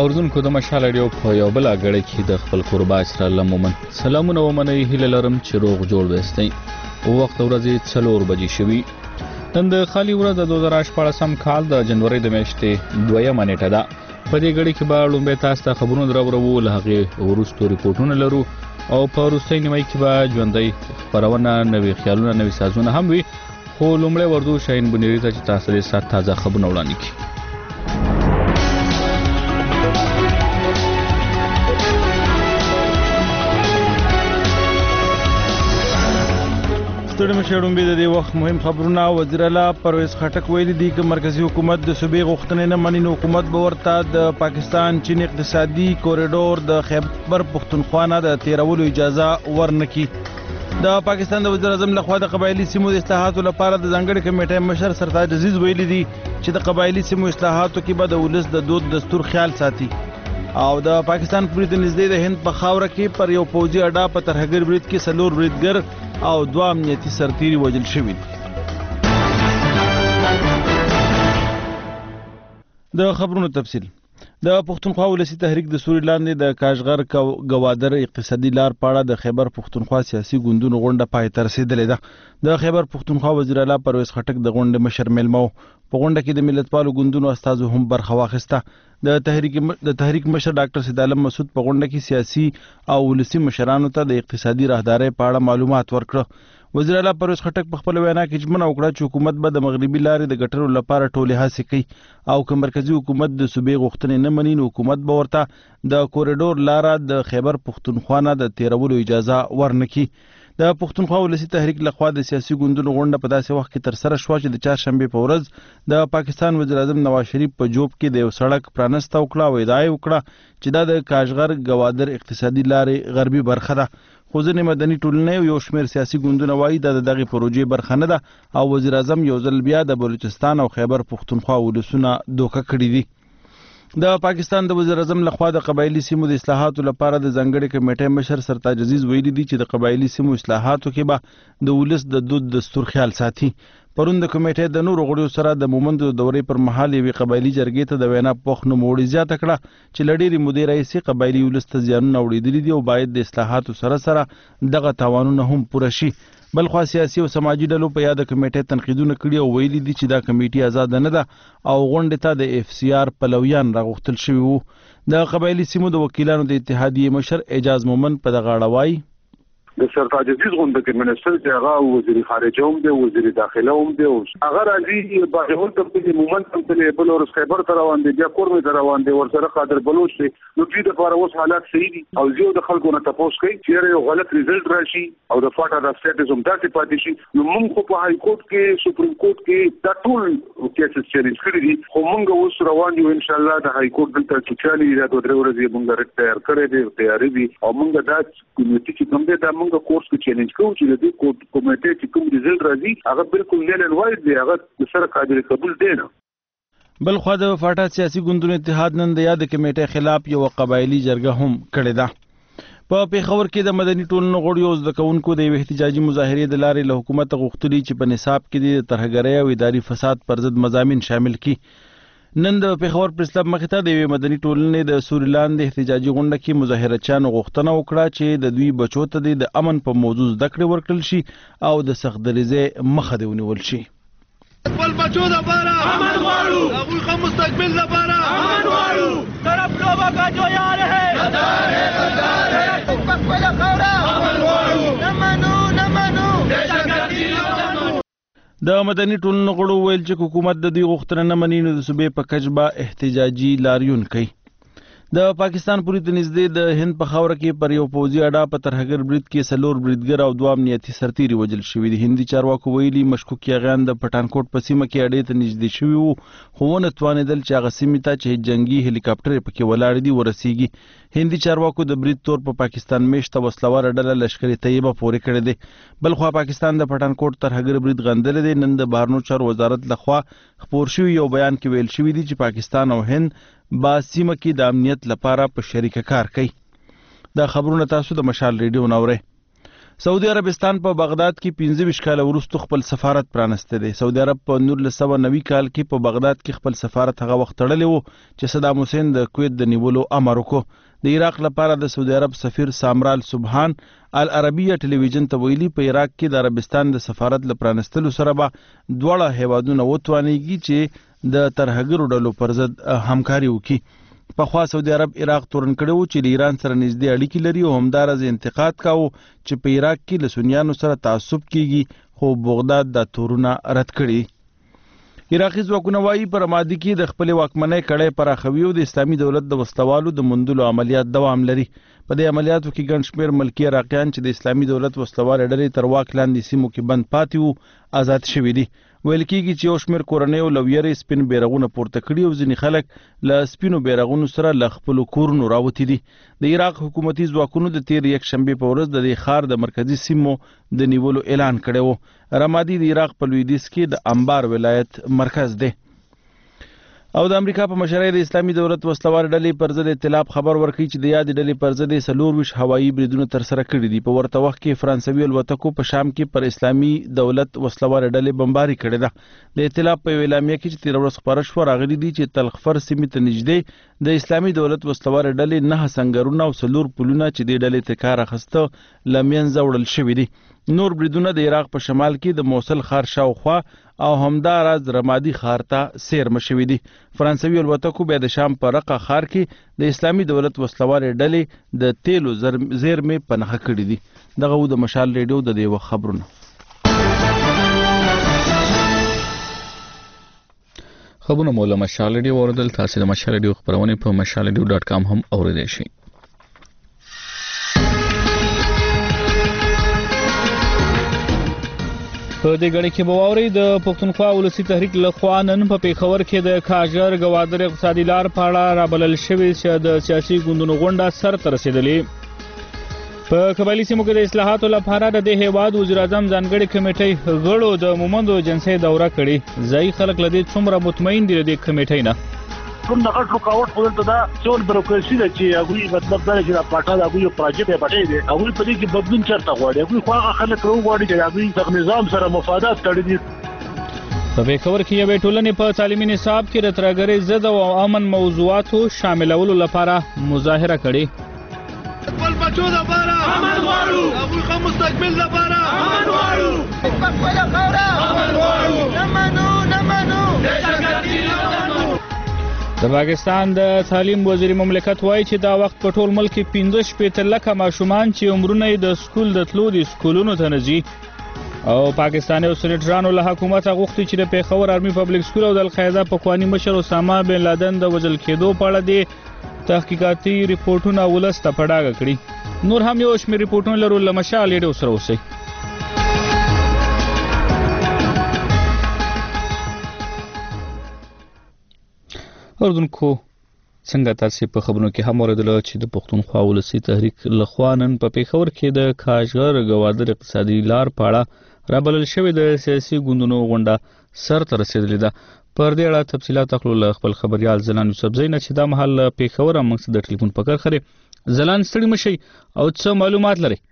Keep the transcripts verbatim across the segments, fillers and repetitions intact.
اوردونکو د مشال اډیو په یو بل اګړې کې د خپل قربا اسرائیل مومن سلامونه ومني هله لرم چې روغ جوړ وستئ او وخت ورځې څلور بجې شوي نن د خالي ورځ د دوه زره شپاړسم کال د جنوري د میاشتې دویمه نیټه ده په دې غړي کې به لومبه تاسو ته خبرونه درورو له هغه ورستو ریپورتونه لرو او په وروستۍ نیمه کې به ژوندۍ خبرونه نوي خیالونه نوي سازونه هم وي خو لومړی وردو شاین بنيري ته چې تاسو لري سات تازه خبرونه وړاندې کړي ستړي مشرون به د وخت مهم خبرونه وزیر اعلی پرویز خټک ویلي دي چې مرکزی حکومت د صوبې غوښتنې نه مني نو حکومت به ورته د پاکستان چین اقتصادي کوریډور د خیبر پختونخوا نه د تیرولو اجازه ورنکړي د پاکستان د وزیر اعظم لخوا د قبایلی سیمو د اصلاحاتو لپاره د ځانګړي کمیټې مشر سرتاج عزیز ویلي دي چې د قبایلی سیمو اصلاحاتو کې به د ولس د دود دستور خیال ساتي او د پاکستان پوری د نږدې د هند په خاوره کې پر یو پوځي اډا په ترهګر برید کې سلور بریدګر او دوه امنیتي سرتیري وژل شوي د خبرونو تفصیل د پښتونخوا ولسی تحریک د سوري لاندې د کاشغر گوادر اقتصادي لار پاړه د خیبر پښتونخوا سیاسي ګوندونو غونډه پای ته رسیدلې ده د خیبر پښتونخوا وزیر اعلی پرویز خټک د غونډې مشر میلمو په غونډه کې د ملتپالو ګوندونو استازو هم برخه واخیسته د تحریک د تحریک مشر ډاکټر سید عالم مسعود په غونډه کې سیاسي او ولسی مشرانو ته د اقتصادي راهدارۍ په اړه معلومات ورکړه وزیر اعلی پرویز خټک په خپل وینا کې ژمنه وکړه چې حکومت به د مغربي لارې د ګټلو لپاره ټولې هڅې کوي او که مرکزی حکومت د صوبې غوښتنې نه مني نو حکومت به ورته د کوریډور لاره د خیبر پښتونخوا نه د تیرولو اجازه ورنکړي د پښتونخوا ولسی تحریک لخوا د سیاسي ګوندونو غونډه په داسې وخت کې تر سره شوه چې د چهارشنبه په ورځ د پاکستان وزیر اعظم نواز شریف په جوب کې د یو سړک پرانسته وکړه او ادعا وکړه چې دا د کاشغر گوادر اقتصادي لارې غربي برخه ده خو ځینې مدني ټولنې یو شمېر سیاسي ګوندونه وایي دا د دغې پروژې برخه نه ده او وزیر اعظم یو ځل بیا د بلوچستان او خیبر پښتونخوا ولسونه دوکه کړي دي د پاکستان د وزیر اعظم لخوا د قبایلی سیمو د اصلاحاتو لپاره د ځانګړي کمیټې مشر سرتاج عزیز ویلي دي چې د قبایلی سیمو اصلاحاتو کې به د ولس د دود دستور خیال ساتي پرون د کمیټې د نورو غړیو سره د مومند د دورې پر مهال یوې قبایلی جرګې ته د وینا پوښ نوموړي زیاته کړه چې له ډېرې مودې راهیسې قبایلي ولس ته زیانونه اورېدلي دي او باید د اصلاحاتو سره سره دغه تاوانونه هم پوره شي بلخوا سیاسي او سماجي ډلو په یاد کمیټې تنقیدونه کړي او ویلي دي چې دا کمیټې آزاد نه ده او غونډې ته د اف سی آر پلویان راغوښتل شوي وو د قبایلي سیمو د وکیلانو د اتحادیې مشر اعجاز مومن په دغه اړه وایي د سرتاج عزیز غونډه کې منسټر چې هغه وزیر خارجه هم دی وزیر داخله هم دی هغه راځي باجوړ ته په مومنت هم په بل ورس خیبر ته روان دي بیا کور مې روان دي ورسره قادر بلوچ دي نو دوی د لپاره اوس حالات صحیح دي او زیو د خلکو نه تاسو کوي چې یو غلط ریزلټ راشي او د فاټا د سټیټزم داسې پاتې شي نو موږ په های کورټ کې سپریم کورټ کې دا ټول کیسز چیلنج کړی دي خو موږ اوس روان یو ان شاء الله د های کورټ دلته چې چالي دا دوه درې ورځې موږ تیار کړی دی تیاری دي او موږ دا کمیټې چې کوم دی دا موږ کورس کې چیلنج کوو چې د دې کمیټې چې کوم ریزلټ راځي هغه بالکل لیل ان وایډ دی هغه سره قابل قبول دی نه بل خو د فاټا سیاسي ګوندونو اتحاد نن د یاد کمیټې خلاف یو قبایلی جرګه هم کړې ده په پیښور کې د مدني ټولنو غړیو د کوونکو د احتجاجي مظاهرې د لارې له حکومت غوښتلي چې په نصاب کې د ترهګرۍ او اداري فساد پر ضد مضامین شامل کړي نن د پیښور پریس کلب مخې ته د یوې مدني ټولنې د سوري لاندې احتجاجي غونډه کې مظاهرچیانو غوښتنه وکړه چې د دوی بچو ته د امن په موضوع زده کړې ورکړل شي او د سخت دریځۍ مخه دې ونیول شي خپل بچو لپاره امن غواړو هغوی ښه مستقبل لپاره امن غواړو طرف لوبه کا جو یار ہے غدار ہے غدار ہے خپل خاوره امن غواړو نه منو نه منو د مدني ټولنو غړو ویل چې حکومت د دې غوښتنه نه مني نو د صوبې په کچ به احتجاجي لاریون کوي د پاکستان پوری ته نږدې د هند په خاوره کې پر یو پوځي اډا په ترهګر برید کې سلور بریدګر او دوه امنیتي سرتیري وژل شوي دي هندي چارواکو ویلي مشکوک یاغیان د پټانکوټ په سیمه کې اډې ته نږدې شوي وو خو ونه توانېدل چې هغه سیمې ته چې جنګي هلیکاپټر پکې ولاړ دي ورسیږي هندي چارواکو د برید تور په پاکستان میشته وسلواره ډله لشکر طیبه پورې کړې ده بلخوا پاکستان د پټانکوټ ترهګر برید غندل دي نن د بهرنیو چارو وزارت لخوا خبر شوی یو بیان کې ویل شوی دی چې پاکستان او هند با سیمه کې د امنیت لپاره په شریکه کار کوي دا خبرونه تاسو د مشال ریډیو نورئ سعودي عربستان په بغداد کې پنځه ویشت کاله وروسته خپل سفارت پرانسته دی. سعودي عرب په نولس سوه نوي کال کې په بغداد کې خپل سفارت هغه وخت تړلی و چې صدام حسین د کویت د نیولو امر وکړ. د عراق لپاره د سعودي عرب سفیر سامرال سبحان العربیه ټلویزیون ته ویلي په عراق کې د عربستان د سفارت له پرانستلو سره به دواړه هیوادونه وتوانیږي چې د ترهګرو ډلو پر ضد همکاري وکړي. پخوا سعودي عرب عراق تورن کړی و چې د ایران سره نږدې اړیکې لري او همداراز انتقاد کاوه چې په عراق کې له سنیانو سره تعصب کیږي، خو بغداد دا تورونه رد کړي. عراقي ځواکونه وایي په رمادي کې د خپلې واکمنۍ کړۍ پراخوي او د اسلامي دولت د وسلوالو د موندلو عملیات دوام لري. په دې عملیاتو کې ګڼ شمېر ملکي عراقیان چې د اسلامي دولت وسلوالې ډلې تر واک لاندې سیمو کې بند پاتې وو آزاد شوي دي. ویل کېږي چې یو شمېر کورنیو له ویرې سپین بیرغونه پورته کړي او ځینې خلک له سپینو بیرغونو سره له خپلو کورونو راوتي دي. د عراق حکومتي ځواکونو د تیر یک شنبې په ورځ د دې ښار د مرکزي سیمو د نیولو اعلان کړی و. رمادي د عراق په لویدیځ کې د انبار ولایت مرکز دی. او د امریکا په مشرۍ د اسلامي دولت وسلوال ډلې پر ضد ائتلاف خبر ورکړي چې د یادې ډلې پر ضد یې څلور ویشت هوایي بریدونه ترسره کړي دي. په ورته وخت کې فرانسوي الوتکو په شام کې پر اسلامي دولت وسلوال ډلې بمباري کړې ده. د ائتلاف په یوه اعلامیه کې چې تېره ورځ خپاره شوه راغلي دي چې تلخفر سیمې ته نږدې د اسلامي دولت وسلوال ډلې نه سنګرونه او څلور پلونه چې دې ډلې ته کار اخیسته له منځه وړل شوي دي. نور بریدونه د عراق په شمال کې د موصل ښار شاوخوا او همداراز رمادي ښار ته څیرمه شوي دي. فرانسوي الوتکو بیا د شام په رقه ښار کې د اسلامي دولت وسلوالې ډلې د تیلو زیرمې په نښه کړي دي. دغه و د مشال ریډیو د دې وخت خبرونه. خبرونه مو له مشال ریډیو اوریدل. تاسو د مشال ریډیو خبرونه په مشال ریډیو ډاټ کام هم اوریدئ شئ. په دې غړي کې به واوري د پښتونخوا ولسی تحریک لخوا نن په پیښور کې د کاجر گوادر اقتصادي لار په اړه رابلل شوی چې د سیاسي ګوندونو غونډه سر ته رسیدلې. په قبایلی سیمو کې د اصلاحاتو لپاره د دې هیواد وزیر اعظم ځانګړي کمیټې غړو د مومندو جنسي دوره کړې. ځای خلک لدې څومره مطمئن دي د کمیټې نه؟ کوم د غټ رکاوټ په دلته دا څول بروکراسي ده چې هغوی مطلب دا چې دا پاټا د هغوی پروژې په پټې دي، هغوی په دې کې بدلون چرته غواړي، هغوی خو هغه خلک وغواړي چې هغوی د نظام سره مفادات تړلي دي. په پیښور کې یوې ټولنې په تعلیمي نصاب کې د ترهګرۍ ضد او امن موضوعاتو شاملولو لپاره مظاهره کړې. خپل بچو لپاره امن غواړو، هغوی خو مستقبل لپاره امن غواړو، خپل خاوره امن غواړو، نه منو نه منو د پاکستان د تعلیم وزیر مملکت وایي چې دا وخت په ټول ملک کې پنځه شپېته لکه ماشومان چې عمرونه یې د سکول د تلو د سکولونو ته نه ځي. او پاکستاني او سېنیټرانو له حکومته غوښتي چې د پیښور آرمي پبلک سکول او د القاعده پخواني مشر اسامه بن لادن د وژل کېدو په اړه د تحقیقاتي ریپورټونه ولس ته په ډاګه کړي. نور هم یو شمېر ریپورټونه لرو. له مشال ریډیو سره اوسئ. اردوونکو څنګه تاسو په خبرونو کې هم اوریدل چې د پښتونخوا ولسی تحریک لخوا نن په پیښور کې د کاجر گوادر اقتصادي لار په اړه رابلل شوی د سیاسي ګوندونو غونډه سر ته رسیدلې ده. پر دې اړه تفصیلات اخلو له خپل خبريال زلان یوسف زین چې دا مهال پیښور موږ د ټلیفون په کار خري. زلان ستړي مشي او څه معلومات لري؟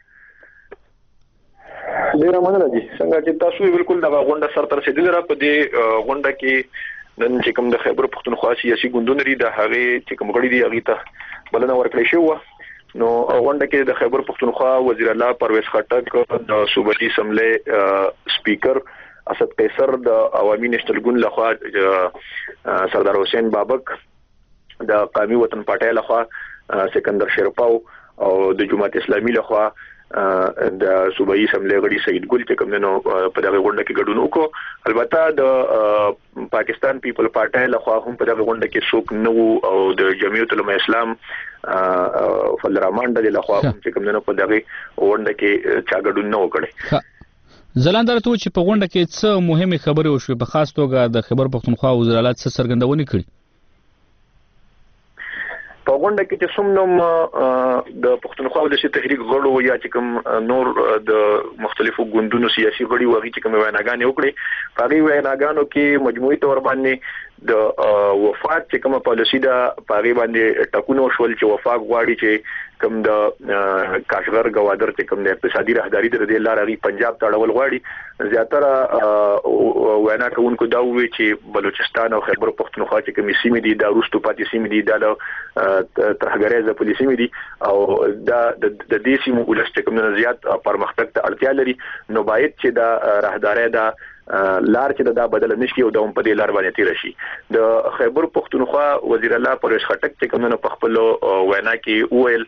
ډیره مننه دي. څنګه چې تاسو بالکل دا غونډه سر ته رسیدلې را په دې غونډه کې نن چې کوم د خیبر پښتونخوا سیاسي ګوندونه لري د هغه چې کوم غړي دي هغه ته بلنه ورکړې شو. نو غونډه کې د خیبر پښتونخوا وزیر اعلی پرویز خټک، د صوبایي اسمبلی سپیکر اسد قیصر، د عوامي نېشنل ګوند لخوا سردار حسین بابک، د قومي وطن پارټي لخوا سکندر شیرپاو او د جماعت اسلامي لخوا د صوبایي اسمبلی غړي سید ګل چې کوم نو په دغه غونډه کې ګډون وکړو. البته د پاکستان پیپل پارټي لخوا هم په دغه غونډه کې څوک نه او د جمعیت العلماء اسلام فلرمان د لخوا هم چې کوم نو په دغه غونډه کې چا ګډون نه وکړي. زلاندر ته چې په غونډه کې څه مهمه خبرې وشوې، په خاص توګه د خیبر پښتونخوا وزیر اعلی څه څرګندونې کړې؟ په غونډه کې چې څومره د پښتونخوا ولسی تحریک غړو یا چې کوم نور د مختلفو ګوندونو سیاسي غړي وغي چې کوم ویناګانې وکړي، په هغه ویناګانو کې مجموعي تور باندې د وفات چې کوم پالیسی دا په هغه باندې ټاکونه شول چې وفاق غواړي چې کوم د کاشغر گوادر چې کوم د اقتصادي راهداري د دې لار غي پنجاب ته اړول غواړي زیاتره وینا کوونکو دا وی چې بلوچستان او خیبر پختونخوا چې کوم سیمې دي دا روستو پاتې سیمې دي دا ترهګریز پولیسي سیمې دي او دا د دې سیمو ولست کوم نه زیات پرمختګ ته اړتیا لري نو باید چې دا راهداري دا لار چې دا بدل نشي او د په دې لار باندې تیر شي د خیبر پختونخوا وزیر الله پرویز خټک چې کوم نه په خپل وینا کې ویل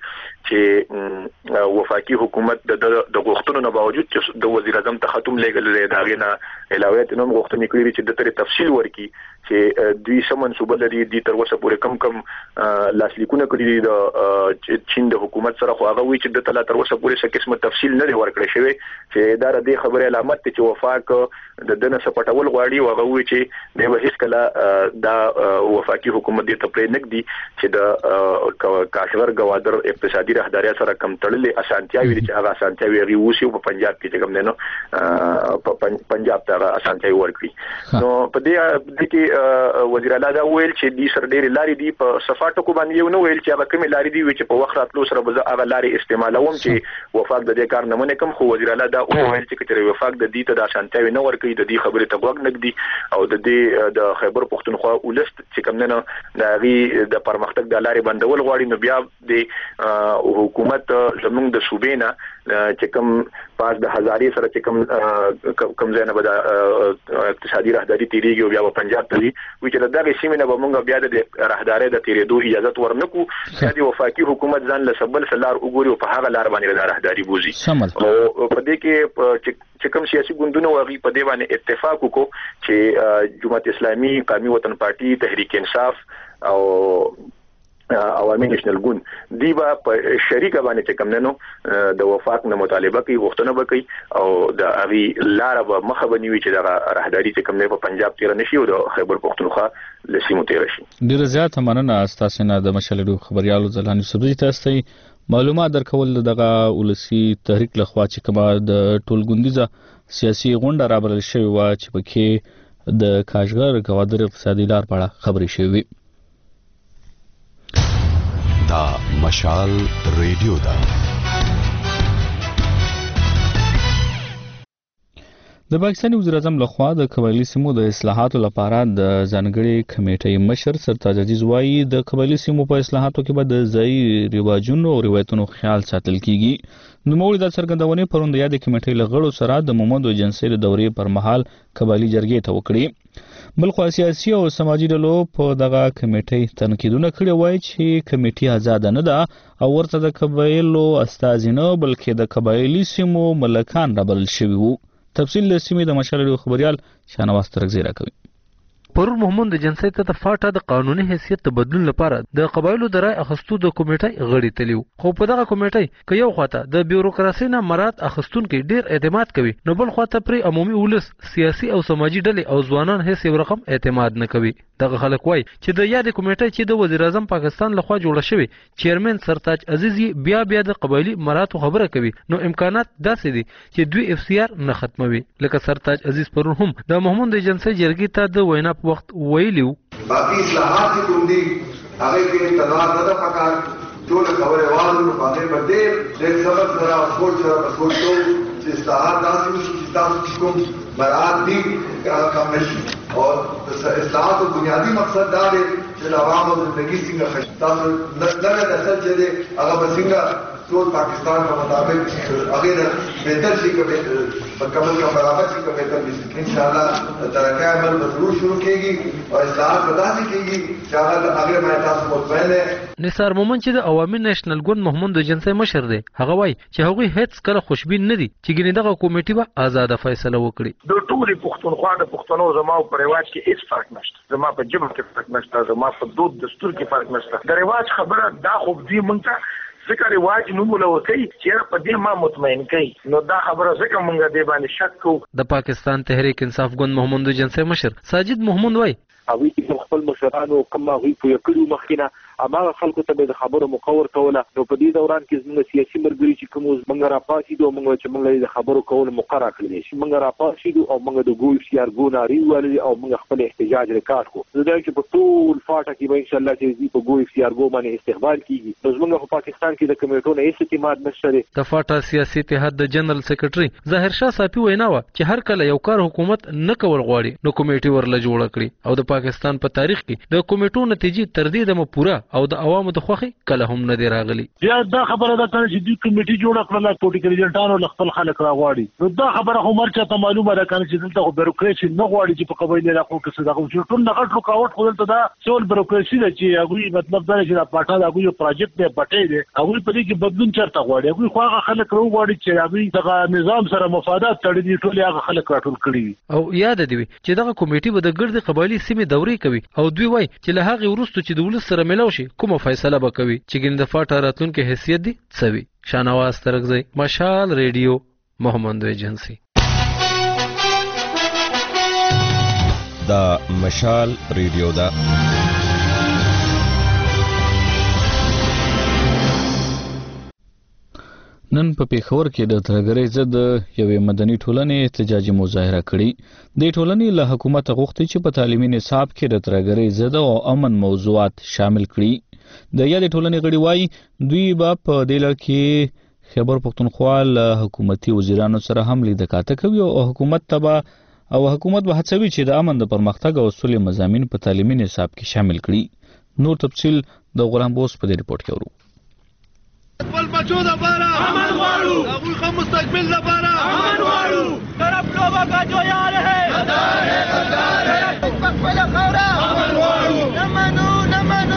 چې وفاقي حکومت د د غوښتنو نه باوجود چې د وزیر اعظم ته ختم لګل لري دا غینه علاوه ته نو غوښتنې کړې چې د تر تفصیل ورکي چې دوی سمون صوبه لري د تر اوسه پورې کم کم لاسلیکونه کړی دي د چین د حکومت سره خو هغه وی چې د تل تر اوسه پورې څه قسمه تفصیل نه ورکړی شوی چې اداره د خبره علامت چې وفاق د دنه سپټول غواړي او هغه وی چې د هیڅ کله دا وفاقي حکومت د تپرې نک دي چې د کاشغر گوادر اقتصادي راهداري سره کم تړلې اسانتیاوي چې هغه اسانتیاوي غي وسی په پنجاب کې چې کوم نه نو په پنجاب ته اسانتیاوي ورکړي نو په دې کې وزیر اعلی دا ویل چې د سر ډېر لارې دی په صفاتو کو باندې یو نو ویل چې هغه کوم لارې دی چې په وخت راتلو سره به هغه لارې استعمالوم چې وفاق د دې کار نمونه کوم خو وزیر اعلی دا ویل چې کتر وفاق د دې ته د اسانتیاوي نه ورکړي د دې خبرې ته وګ نګدي او د دې د خیبر پختونخوا ولست چې کوم نه د غي د پرمختګ د لارې بندول غواړي نو بیا د حکومت زمونږ د صوبې نه چې کوم پاس د هزاري سره چې کوم کوم ځای نه به د اقتصادي راهداري تیریږي او بیا په پنجاب ته وي چې دغه سیمه نه به موږ بیا د راهداري د تیریدو اجازه ورنکو چې د وفاقي حکومت ځان له سبل سلار وګوري او په هغه لار باندې د راهداري بوزي او په دې کې چې کوم سیاسي ګوندونه وغي په دې باندې اتفاق وکړو چې جماعت اسلامي قومي وطن پارټي تحریک انصاف او عوامي نېشنل ګوند دی با په شریکه باندې چې کوم نو د وفاق نه مطالبه کوي غوښتنه وکړي او د اغي لار به مخه بنوي چې د راهداري چې کوم نه په پنجاب تیر نشي او د خیبر پختونخوا لسیمو تیر شي ډیر زیات مننه تاسو نه د مشالډو خبريالو ځلانی سبزی تاسو معلومات درکول دغه ولسی تحریک لخوا چې کومه د ټولګوندیزه سیاسي غونډه رابرل شوی و چې پکې د کاشغر گوادر اقتصادي لار په اړه خبرې شوی دا مشال ریډیو دا د پاکستاني وزیر اعظم لخوا د قبایلی سیمو د اصلاحاتو لپاره د ځانګړي کمیټې مشر سرتاج عزیز وایي د قبایلی سیمو په اصلاحاتو کې به د ځای رواجونو او روایتونو خیال ساتل کیږي نو موږ د څرګندونې پروند یاد کمیټې لغړو سره د محمد ایجنسی د دورې پر مهال قبایلی جرګې ته وکړي بلخو سیاسي او سماجی ډلو په دغه کمیټې تنقیدونه کړي وایي چې کمیټې آزاد نه ده او ورته د قبایلو استازینه بلکې د قبایلی سیمو ملکان رابلل شوي وو تفصیل د سیمې د مشالډو خبريال شانواز ترغزیره کوي پرون محمد جنسی ته د فاټا د قانوني حیثیت تبدل لپاره د قبایلو د رای اخستو د کمیټې غړي تلیو خو په دغه کمیټې کې یو خواته د بیوروکراسي نه مراد اخستونکو ډیر اعتماد کوي نو بل خواته پر عمومي ولس سیاسي او سماجی ډلې او ځوانان هیڅ یو رقم اعتماد نه کوي دغه خلک وای چې د یاد کمیټې چې د وزیر اعظم پاکستان لخوا جوړه شوی چیرمن سرتاج عزیزی بیا بیا د قبایلی مراتو خبره کوي نو امکانات داسې دي چې دوی اف سی آر نه ختموي لکه سرتاج عزیز پرون هم د محمد جنسی جرګې ته د وینا وخت ویلیو باقي اصلاحات چې کوم دي هغه کې تنوع نه ده پکار ټول خبره وایو نو باندې باندې د سبب سره سوچ سره سوچو چې اصلاحات داسې وشي چې تاسو کوم مراد دي هغه کم نشي او اصلاحات بنیادی مقصد دا دی چې د عوامو زندگی څنګه تاسو نه نه اصل چې دی هغه به څنګه ټول پاکستان په مطابق هغه د بهتر شي کې په کومه کې برابر شي کې بهتر ان شاء الله ترقه عمل ضرور شروع کیږي او اصلاحات بداسي کیږي چې هغه هغه مې تاسو مطمئن نه نثار مومن چې د عوامي نېشنل ګوند محمد جنسی مشر دی هغه وای چې هغه هیڅ کله خوشبین نه دي چې ګنې دغه کمیټه به آزاد فیصله وکړي د ټولي پښتونخوا د پښتنو زما په رواج کې هیڅ فرق نشته زما په جبر کې فرق نشته زما په دود دستور کې فرق نشته د رواج خبره دا خو دې مونږ ځکه رواج نو مولوي چې په دې ما مطمئن کوي نو دا خبره ځکه مونږ دې باندې شک کوو د پاکستان تحریک انصاف ګوند محمد جنسی مشر ساجد محمد وای او وی خپل مشرانو کومه وی په کړو مخینه هغه خلکو ته د خبرو مقور کوله. نو په دې دوران کې زموږ سیاسي مرګري چې کوم موږ راپاسې دو موږ چې موږ د خبرو کول مقرره کړی شي موږ راپاسې دو او موږ د ګول سي ار ګو ناري ولې او موږ خپل احتجاج ریکارډ کو. زه دا چې په ټول فاټه کې به ان شاء الله چې په ګول سي ار ګو باندې استقبال کیږي. نو زموږ په پاکستان کې د کمیټو نه هیڅ اعتماد نشته. د فاټا سیاسي اتحاد د جنرال سیکریټري ظاهر شاه صافي وینا و چې هر کله یو کار حکومت نه کول غواړي نو کمیټي ورله جوړ کړي او د پاکستان په تاریخ کې د کمیټو نتیجې تر دې دمه پوره او د عوامو د خوخي کله هم نه دی راغلي. بیا دا خبره ده چې د کمیټي جوړ کړل پولیټیکل ایجنټانو خپل خلک راغواړي. نو دا خبره هم مرچا ته معلومه ده چې دلته بیروکراسي نه غواړي چې په قبایل راکو کې څه دغه ټول نه غټ رکاوټ خو دلته دا ټول بیروکراسي ده چې هغه مطلب دا چې دا پاټا دا یو پروجیکټ دی پټې دی هغه په دې کې بدلون چرته غواړي. هغه خو هغه خلک راغواړي چې هغه دغه نظام سره مفادات تړلي ټول هغه خلک راټول کړي. او یاد دی چې دغه کمیټي به د ګرد قبایلی سیمې دوري کوي او دوی وای چې له هغه ورستو چې د ولس سره ملاو شي کومه فیصله به کوي چې ګند فاټا راتلونکو حیثیت دی سوي. شانواز ترغزی مشال ریډیو محمد ایجنسی. دا مشال ریډیو دا نن په پیښور کې د ترګرۍ ضد یوې مدني ټولنې احتجاجي مظاهره کړې. د ټولنې له حکومت غوښتي چې په تعلیمي نصاب کې د ترګرۍ ضد او امن موضوعات شامل کړي. د یادې ټولنې غړي وایي دوی به په دې لړ کې خیبر پښتونخوا له حکومتي وزیرانو سره هم لیده کاته کوي او حکومت ته او حکومت به هڅوي چې د امن د پرمختګ او اصول مضامین په تعلیمي نصاب کې شامل کړي. نور تفصیل د غلام بوس په دې رپورت کې ورو. خپل بچو د بارا امن غواړو هغوی خو مستقبل د بارا امن غواړو طرف لوبا کا جو یار ہے غدار ہے غدار ہے خپل خورا امن غواړو نمنو نمنو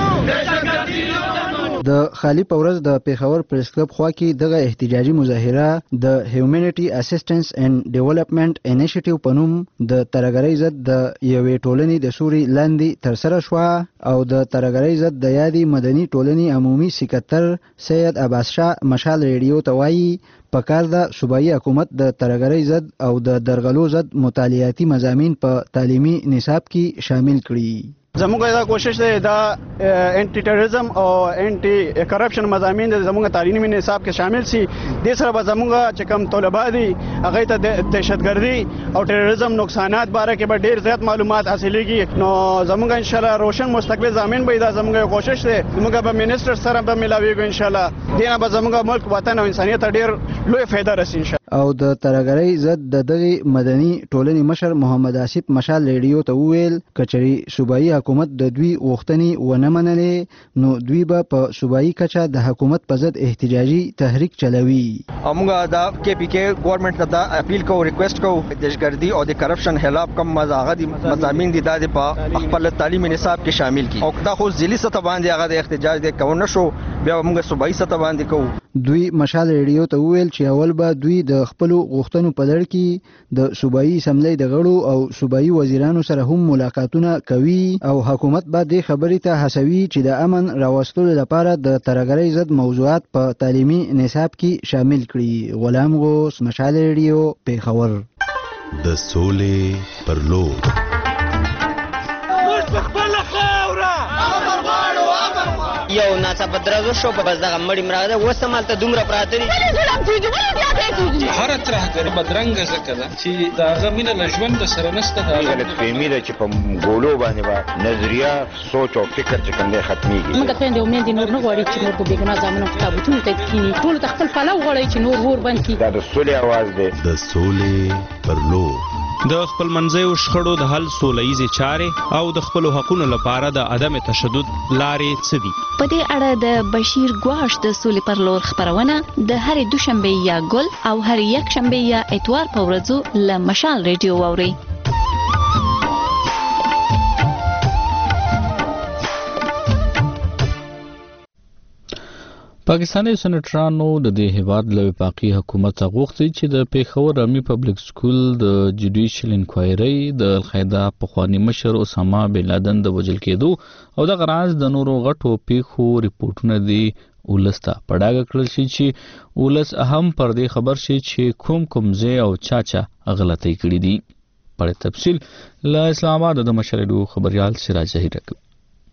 د خالی پورز د پیښور پریس کلب خوا کې دغه احتجاجي مظاهره د هیومانیټي اسسټنس اینڈ ډیولپمنٹ انیشیټیو په نوم د ترګرۍ ضد د یوې ټولنې د سوري لاندې ترسره شوه او د ترګرۍ ضد د یادې مدني ټولنې عمومي سکرټر سید عباس شاه مشال ریډیو ته وایي پکار د صوبایي حکومت د ترګرۍ ضد او د درغلو ضد مطالعاتي مضامین په تعلیمي نصاب کې شامل کړي. زموږ دا کوشش دی دا انټي ټیرریزم او انټي کرپشن مضامین د زموږ تعلیمي نصاب کې شامل شي. د سره به زموږ چې کوم طلبه دي هغه ته د دهشتګردي او ټیرریزم نقصانات باره کې به ډیر زیات معلومات حاصلېږي. نو زموږ ان شاء الله روشن مستقبل ضامن به دا زموږ کوشش دی. زموږ به منیسټر سره به ملاويږي ان شاء الله. دینه به زموږ ملک وطن او انسانیت ډیر لوی فائدہ رسي ان شاء الله. او د ترګرۍ ضد د دغه مدني ټولنې مشر محمد آصف مشال ریډیو ته وویل کچري صوبایي حکومت د دوی غوښتنې ونه منلې نو دوی به په صوبایي کچه د حکومت په ضد احتجاجي تحریک چلوي. موږ دا کې پی کې ګورنمنت ته دا اپیل کوو ریکوست کوو دهشتګردي او د کرپشن خلاف کم مزاغه دي مضامین دي د په خپل تعلیمي نصاب کې شامل کی او دا خو ځلی سطح باندې هغه د احتجاج د کوو نشو بیا موږ صوبایي سطح باندې کوو. دوی مشال ریډیو ته وویل چې اول به دوی د خپل غوښتنو په لړ کې د صوبایي اسمبلی د غړو او صوبایي وزیرانو سره هم ملاقاتونه کوي او حکومت به د خبرې ته هڅوي چې د امن راوستلو لپاره د ترګرۍ ضد موضوعات په تعلیمي نصاب کې شامل کړي. غلام غوث مشال ریډیو پیښور. د سولې پر لور یو ناڅاپه درزو شو په بس دغه مړی مراغه وسه مالته دومره پراته دي هر ترهګر بدرنګ زکه ده چې داغه مینه لژوند سره نسته دا غلط فهمي ده چې په ګولو باندې با نظریه سوچ او فکر چې کوم ختميږي. موږ ته د امید نور نه غواړي چې نور په بیګنا ځامنو کتابونه ته کینی ټول تخپل پلو غواړي چې نور ور بند کی. دا د سولې आवाज ده. د سولې پر لور د خپل منځیو شخړو د حل سولهییزې چارې او د خپلو حقونو لپاره د عدم تشدد لارې څه دي؟ په دې اړه د بشیر ګواش د سولې پر لور خبرونه د هرې دوشنبې یا ګل او هرې یکشنبې یا اتوار په ورځو له مشال ریډیو واورئ. پاکستاني سېنیټرانو د دې هیواد له وفاقي حکومت غوښتي چې د پیښور امي پبلک سکول د جوډیشل انکوایري د القاعده پخوانی مشر اسامه بن لادن د وژل کېدو او د غراز د نورو غټو پیښو ریپورتونه دي ولسته پړاګه کړل شي چې ولس اهم پر دې خبر شي چې کوم کوم ځای او چاچا غلطي کړې دي. پر تفصیل له اسلام آباد د مشرډو خبريال سراج ظهیر.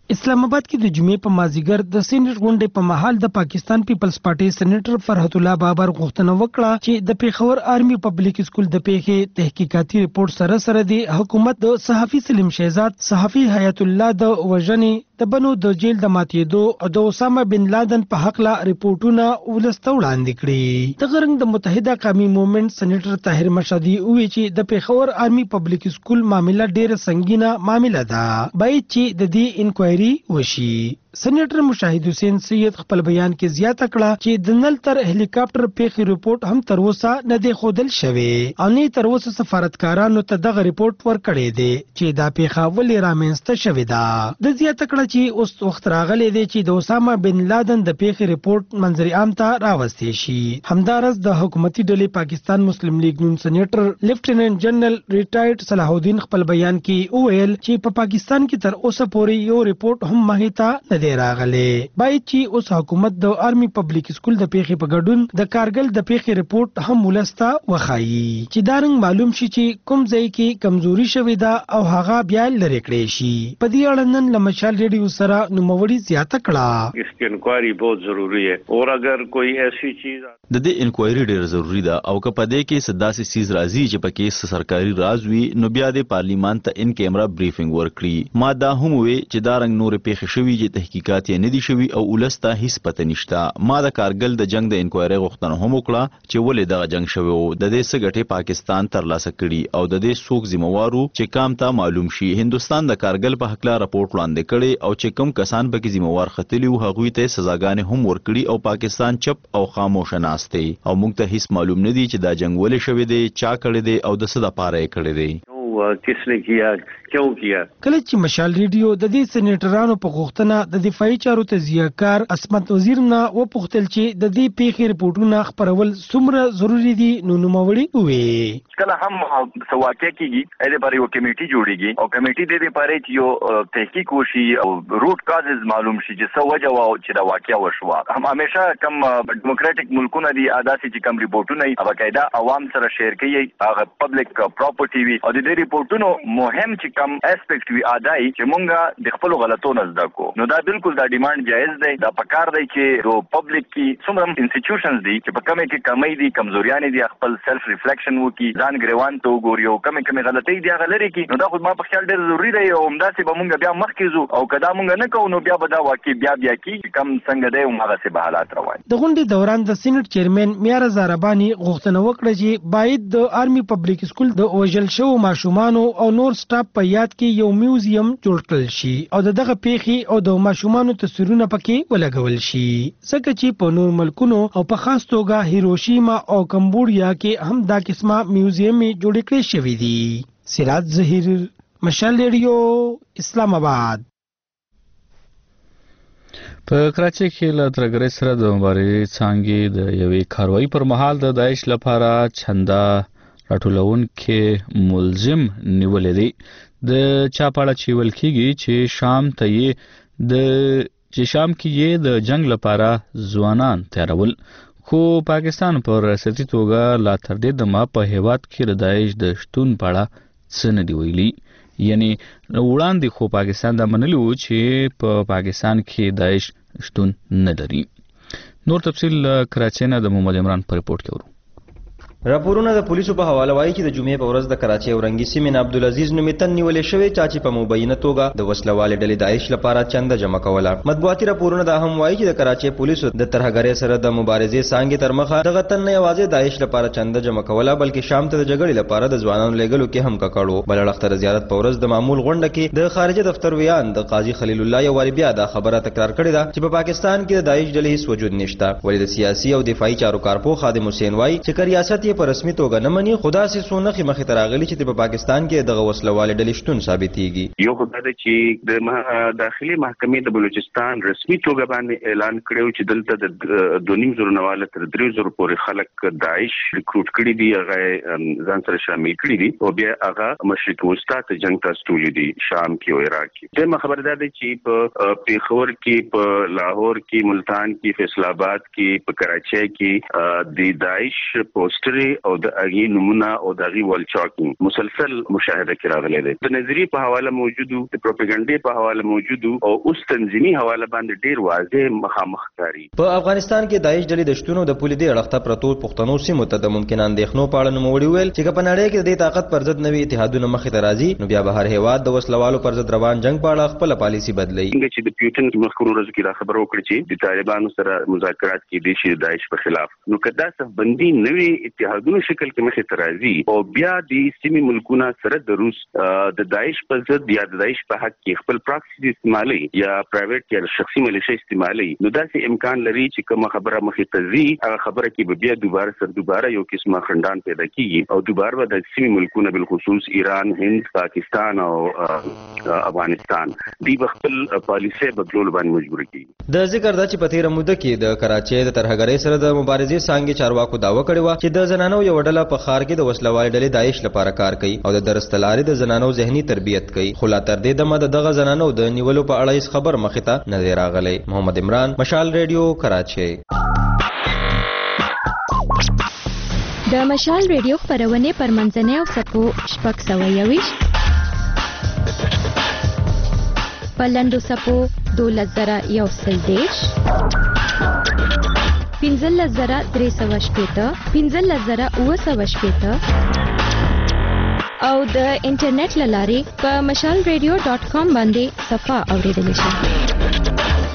اسلام آباد کې د جمعې په مازیګر د سینټ غونډې په مهال د پاکستان پیپلز پارټي سېنیټر فرحت الله بابر غوښتنه وکړه چې د پیښور آرمي پبلک سکول د پیښې تحقیقاتي ریپورت سره سره د حکومت د صحافي سلیم شهزاد صحافي حیات الله د وژنې د بنو د جیل د ماتېدو او د اسامه بن لادن په حق لا ریپورتونه ولسته وړاندې کړي. د غرنګ د متحده قومي موومېنټ سېنیټر طاهر مشهدي وویل چې د پیښور آرمي پبلک سکول معاملې ډېره سنگینه معاملې ده، باید چې د دې انکوایري وشي. سېنیټر مشاهد حسین سید خپل بیان کې زیاته کړه چې د نل تر هلیکاپټر پیښې ریپورت هم تر اوسه نه دی ښودل شوی او نه تر اوسه سفارتکارانو ته دغه ریپورت ورکړی دی چې دا پیښه ولې رامنځته شوې ده. د زیاته کړه چې اوس وخت راغلی دی چې د اسامه بن لادن د پیښې ریپورت منظر عام ته راوستي شي. همدارس د حکومتي ډلې پاکستان مسلم لیگ نون سېنیټر لیفټیننټ جنرال ریټایرډ صلاح الدین خپل بیان کې وویل چې په پاکستان کې تر اوسه پورې یو ریپورت هم مخې ته نه دی راغلی. باید چې اوس حکومت د آرمي پبلک سکول د پیښې په ګډون د کارګل د پیښې ریپورت هم ولسته وښایي چې دا رنګ معلوم شي چې کوم ځای کې کمزوري شوې ده او هغه بیا لرې کړی شي. په دې اړه نن له مشال ریډیو سره نوموړي زیاته کړه اس کی انکوائری بہت ضروری ہے اور اگر کوئی ایسی چیز د دې انکوائری ډېر ضروری ده او که په دې کې سداسي سیز راځي چې پکې سرکاري راز وي نو بیا د پارلیمان ته ان کیمرا بریفینګ ورکړي. ما دا هم وی چې دا رنګ نور پیښې شوي چې تحقیقات نه دي شوي او ولسته هیڅ پته نشته. ما د کارګل د جنگ د انکوایري غوښتنه هم وکړه چې ولې دغه جنگ شوی او د دې څه ګټې پاکستان ترلاسه کړي او د دې څوک ذمہوارو چې کام ته معلوم شي. هندستان د کارګل په حق لا راپورټ وړاندې کړي او چې کوم کسان پکې ذمہوار ختلی او هغوی ته سزاګانې هم ورکړي او پاکستان چپ او خاموش ناست دی او موږ ته هیڅ معلوم نه دی چې دا جنگ ولې شوی دی، چا کړی دی او د څه لپاره یې کړی دی. کس نے کیا کیوں کیا. کله چې مشال ریډیو د دې سېنیټرانو په غوښتنه د دفاعي چارو تجزیه کار عصمت وزیر نه وپوښتل چې د دې پیښې ریپورتونه خپرول څومره ضروری دي نو نوموړي وویل کله هم سواکه کیږي اې لپاره یو کمیټي جوړیږي او کمیټي د دې لپاره چې یو تحقیق وشي او روټ کازز معلوم شي چې څه وجه و چې دا واقعیا وشوه. هم همیشه کم ډیموکراټک ملکونه دي عادتي چې کم ریپورتونه یې باقاعده عوام سره شیر کوي، هغه پبلک پراپرټي وي او د دې ریپورتونو مهم چې کم اسپیکټ وی ادای چې مونږه د خپل غلطونو زده کو نو دا بالکل دا ډیماند جایز دی. دا پکار دی چې رو پبلک کې څومره انسټیټیوشنز دي چې په کومه کې کمی دي کمزوریان دي خپل سیلف ریفلیکشن وکي ځان ګریوان ته وګوري او کومه کومه غلطۍ دي هغه لري کی نو دا خو ما په خیال ډېر ضروری دی او همداسې به مونږ بیا مخکې ځو او کدا مونږ نه کوو نو بیا به دا واقع بیا بیا کی کم څنګه دی هغه څه به حالات روان. د غونډې دوران د سېنات چیرمن میار زاربانی غوښتنه وکړه چې باید د آرمي پبلک سکول د اوجل شو ماشومان او نور سټاف په یاد کې یو میوزیم جوړ کړل شي او دغه پیښې او د ماشومان تصویرونه پکې ولګول شي ځکه چې په نور ملکونو او په خاص توګه هیروشیما او کمبودیا کې هم دا قسمه میوزیم جوړ کړی شوی دی. سراج ظهیر، مشال ریډیو، اسلام آباد. په کراچۍ کې له ترګرۍ سره د مبارزې څانګې د یوې کاروایی پر مهال د داعش لپاره چنده راټولون کې ملزم نیولې دی. د چا پاړه چې ویل کېږي چې شام ته یې د چې شام کې یې د جنگ لپاره ځوانان تیارول، خو پاکستان په ریاستي توګه لا تر دې دمه په هیواد کې د داعش د شتون پاړه څه نه دی ویلي. یعنی وړاندې خو پاکستان دا منلی و چې په پاکستان کې داعش شتون نه لري. نور تفصیل کراچۍ نه د محمد عمران په رپورټ کې ورو. راپورونه د پولیسو په حواله وایي چې د جمعې په ورځ د کراچۍ اورنګي سیمې نه عبدالعزیز نومې تن نیولې شوی چا چې په مبینه توګه د وسلوالې ډلې داعش لپاره چنده جمع کوله. مطبوعاتي راپورونه دا هم وایي چې د کراچۍ پولیسو د ترهګرۍ سره د مبارزې څانګې تر مخه دغه تن نه یوازې داعش لپاره چنده جمع کوله بلکې شام ته د جګړې لپاره د ځوانانو لېږلو کې هم ککړ. بل اړخ ته زیارت په ورځ د معمول غونډه کې د خارجه دفتر ویان د قاضي خلیل الله یو واری بیا دا خبره تکرار کړې ده چې په پاکستان کې د داعش ډلې هیڅ وجود نشته. ولې د سیاسي او دفاعي چارو کارپو خادم حسین وایي چې که ریاست یې په رسمي توګه منی خدا سي سونخي مخې ته راغلي چې په پاکستان کې دغه وسلوالې ډلې شتون ثابتېږي. یو خدای چې د داخلي محکمې د بلوچستان رسمي توګه باندې اعلان کړو چې دلته د دوه نیم زره نواله تر درې زره پورې خلک داعش ریکروټ کړي دي، هغه ځان سره شامل کړي دي او بیا هغه مشرق وسطا ته جنگ ته استولې دي شام کې او عراق کې. دغه خبردار دي چې په پیښور کې، په لاهور کې، ملتان کې، فیصل آباد کې، په کراچۍ کې د داعش پوسټر پروژې او د اغي نمونه او د اغي والچاکینګ مسلسل مشاهده کې راغلي دي. د نظریه په حواله موجودو، د پروپاګاندا په حواله موجودو او اوس تنظیمي حواله باندې ډیر واضح مخامخ کاری. په افغانستان کې داعش ډلې د شتونو د پولیدي اړخته پرتو پښتنو سیمو ته د ممکن اندېښنو په اړه نوموړي ویل چې په نړۍ کې د دې طاقت پر ضد نوي اتحادونه مخې ته راځي نو بیا به هر هیواد د وسلوالو پر ضد روان جنگ په اړه خپل پالیسي بدلوي. څنګه چې د پیوټن مخکورو ورځو کې دا خبر وکړي چې د طالبانو سره مذاکرات کې د شي داعش په خلاف نو کدا څه بندي نوي اتحادونو شکل کې مخې ته راځي او بیا د سیمې ملکونو سره د روس د داعش په ضد یا د داعش په حق کې خپل پراکسي استعمالي یا پرایویټ یا شخصي ملیشیا استعمالي نو داسې امکان لري چې کوم خبره مخې ته ځي هغه خبره کې بیا دوباره سر دوباره یو قسمه خندان پیدا کیږي او دوباره به د سیمې ملکونو بالخصوص ایران، هند، پاکستان او افغانستان دی خپل پالیسي بدلول باندې مجبور کیږي. د ذکر د چې په تیره موده کې د کراچۍ د ترهګرۍ سره د مبارزې څانګې چارواکو داوا کړې و چې د زنانو یو ډله په ښار کې د وسلوالې ډلې داعش لپاره کار کوي او د درس تلارې د زنانو ذهني تربیت کوي خو لا تر دې دمه د دغه زنانو د نیولو په اړه هیڅ خبر مخې ته نه دی راغلی. محمد عمران، مشال ریډیو، کراچۍ. د مشال ریډیو خپرونې پر منځنۍ او سپو شپږ سوه یویشت په لنډو سپو دولس زره یو سل دېرش پنځلس زره درې سوه شپېته پنځلس زره اووه سوه شپېته او د انټرنیټ له لارې په مشال ریډیو ډاټ کام باندې صفحه اورېدلی شي.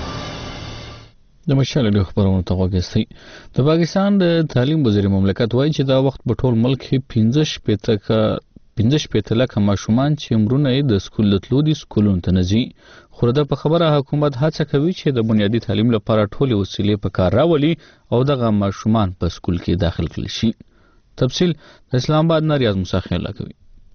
د مشال ریډیو خبرونو ته غوږ نیسئ. د پاکستان د تعلیم وزیر مملکت وایي چې دا وخت په ټول ملک کې پنځه شپېته پنځه شپېته لکه ماشومان چې عمرونه یې د سکول د تلو دي سکولونو ته نه ځي. خو د په خبره حکومت هڅه کوي چې د بنیادي تعلیم لپاره ټولې وسیلې په کار راولي او دغه ماشومان په سکول کې داخل کړي شي. تفصیل د اسلام آباد نه ریاض موسی خیل کوي.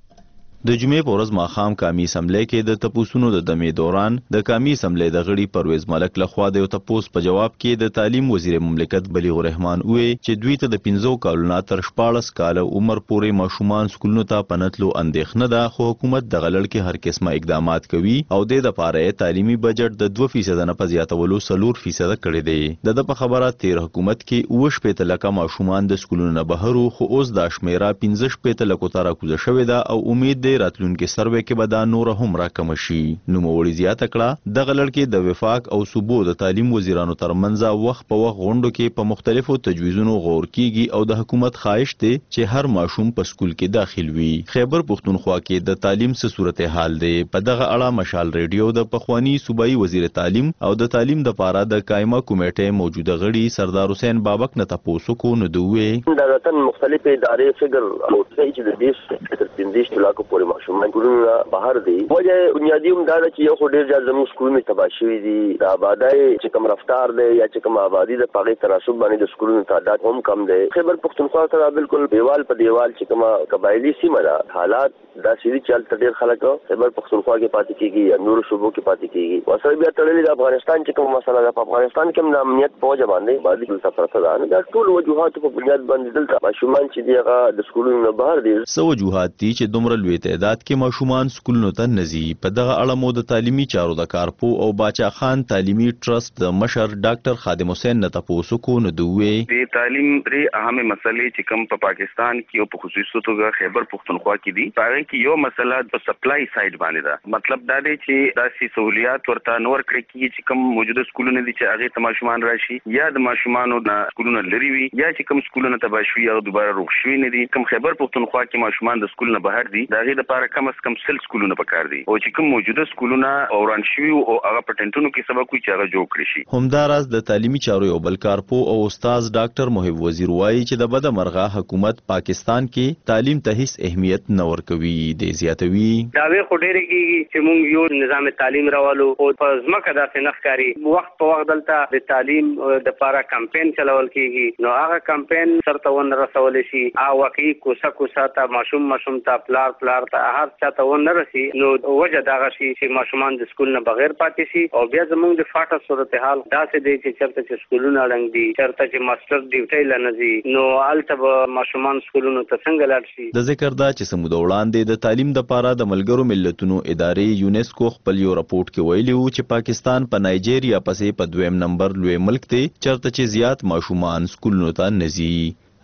د جمعې په ورځ ماښام قامي اسمبلی کې د تپوسونو د دمې دوران د قامي اسمبلی د غړي پرویز ملک لخوا د یو تپوس په جواب کې د تعلیم وزیر مملکت بلیغ الرحمن وویل چې دوی ته د پنځو کالو نه تر شپاړس کاله عمر پورې ماشومان سکولونو ته پنتلو اندېښنه ده خو حکومت دغه لړ کې هر قسمه اقدامات کوي او د دې لپاره تعلیمي بجټ د دوه فیصد نه په زیاتولو څلور فیصد کړی دی. د په خبره تیر حکومت کې اوه شپېته لکه ماشومان د سکولونو نه بهر خو اوس دا شمیره پنځه شپېته لکو ته راکوزه شوې ده او امید دی راتلونکي سروې کې به دا نور هم راکم شي. نوموړي زیاته کړه دغه لړ کې د وفاق او صوبو د تعلیم وزیرانو ترمنځ وخت په وخت غونډو کې په مختلفو تجویزونو غور کیږي او د حکومت خواهش دی چې هر ماشوم په سکول کې داخل وي. خیبر پښتونخوا کې د تعلیم څه صورتحال دی په دغه اړه مشال ریډیو د پخوانی صوبایي وزیر تعلیم او د تعلیم د پاره د قائمه کمیټې موجوده غړي سردار حسین بابک نه تاسو کو نو دوی د وطن مختلف ادارې فګر او چې د دې تر پنځه علاقو پورې ماشومان ګورونه بهر دي وجه بنیادی هم دا چې یو ډیر ځل زموږ سکولونه تباه شوي دي د آبادی چې کوم رفتار دی یا چې کوم آبادی د پاغي تناسب باندې د سکولونو تعداد هم کم دی. خیبر پښتونخوا سره بالکل دیوال په دیوال چې کوم قبایلی سیمه ده حالات دا سړي چل ډیر خلک خیبر پښتونخوا کې پاتې کیږي یا نور صوبو کې پاتې کیږي. وسره بیا تړلې د افغانستان چې کوم مسله ده په افغانستان کې د امنیت په وجه باندې باندې دلته پرته ده دا ټول وجوهات په بنیاد باندې دلته ماشومان چې دی هغه د سکولونو نه بهر دي. سو وجوهات دي چې دومره لوی تعداد کې ماشومان سکولونو ته نزي. په دغه اړه مو د تعلیمي چارو د کارپو او باچا خان تعلیمي ټرست د مشر ډاکټر خادم حسین نه تاسو کو نو دوی د تعلیم لري اهمه مسلې چې کوم په پاکستان کې او په خصوصي توګه خیبر پښتونخوا کې دي هغه کې یو مسله په سپلای سایډ باندې ده. مطلب دا دی چې داسې سہولیات ورته نور کړی کیږي چې کوم موجوده سکولونه دي چې هغه ته ماشومان راشي یا د ماشومانو د سکولونو لري وي یا چې کوم سکولونه تباه شوي او دوباره روغ شوي نه دي. کوم خیبر پښتونخوا کې ماشومان د سکول نه بهر دي دا غي د لپاره کم از کم سل سکولونه پکار دي او چې کوم موجوده سکولونه اوران شوي او هغه پټنټونو کې سبق کوي چې هغه جوړ کړی شي. همداراز د تعلیمي چارو یو بل کارپو او استاد ډاکټر محب وزیر وایي چې د بده مرغه حکومت پاکستان کې تعلیم ته هیڅ اهمیت نه ورکوي. د زیاتوي دا وی خو ډېر کېږي چې موږ یو نظام تعلیم راوالو او په ځمکه داسې نه ښکاري وخت په وخت دلته د تعلیم د لپاره کمپاین چلول کېږي نو هغه کمپاین سرته ونه رسولی شي هغه واقعي کوڅه کوڅه ته ماشوم ماشوم ته پلار پلار ته هر چا ته ونه رسي نو وجه دغه شي چې ماشومان د سکول نه بغیر پاتې شي او بیا زموږ د فاټه صورتحال داسې دی چې چېرته چې سکولونه ړنګ دي چېرته چې ماسټر ډیوټۍ له نه ځي نو هلته به ماشومان سکولونو ته څنګه لاړ شي. د ذکر دا چې سموده وړاندې د تعلیم دپاره د ملګرو ملتونو ادارې یونیسکو خپل یو راپورټ کې ویلي وو چې پاکستان په نایجیریا پسې په دویم نمبر لوی ملک دی چېرته چې زیات ماشومان سکولونو ته نه ځي.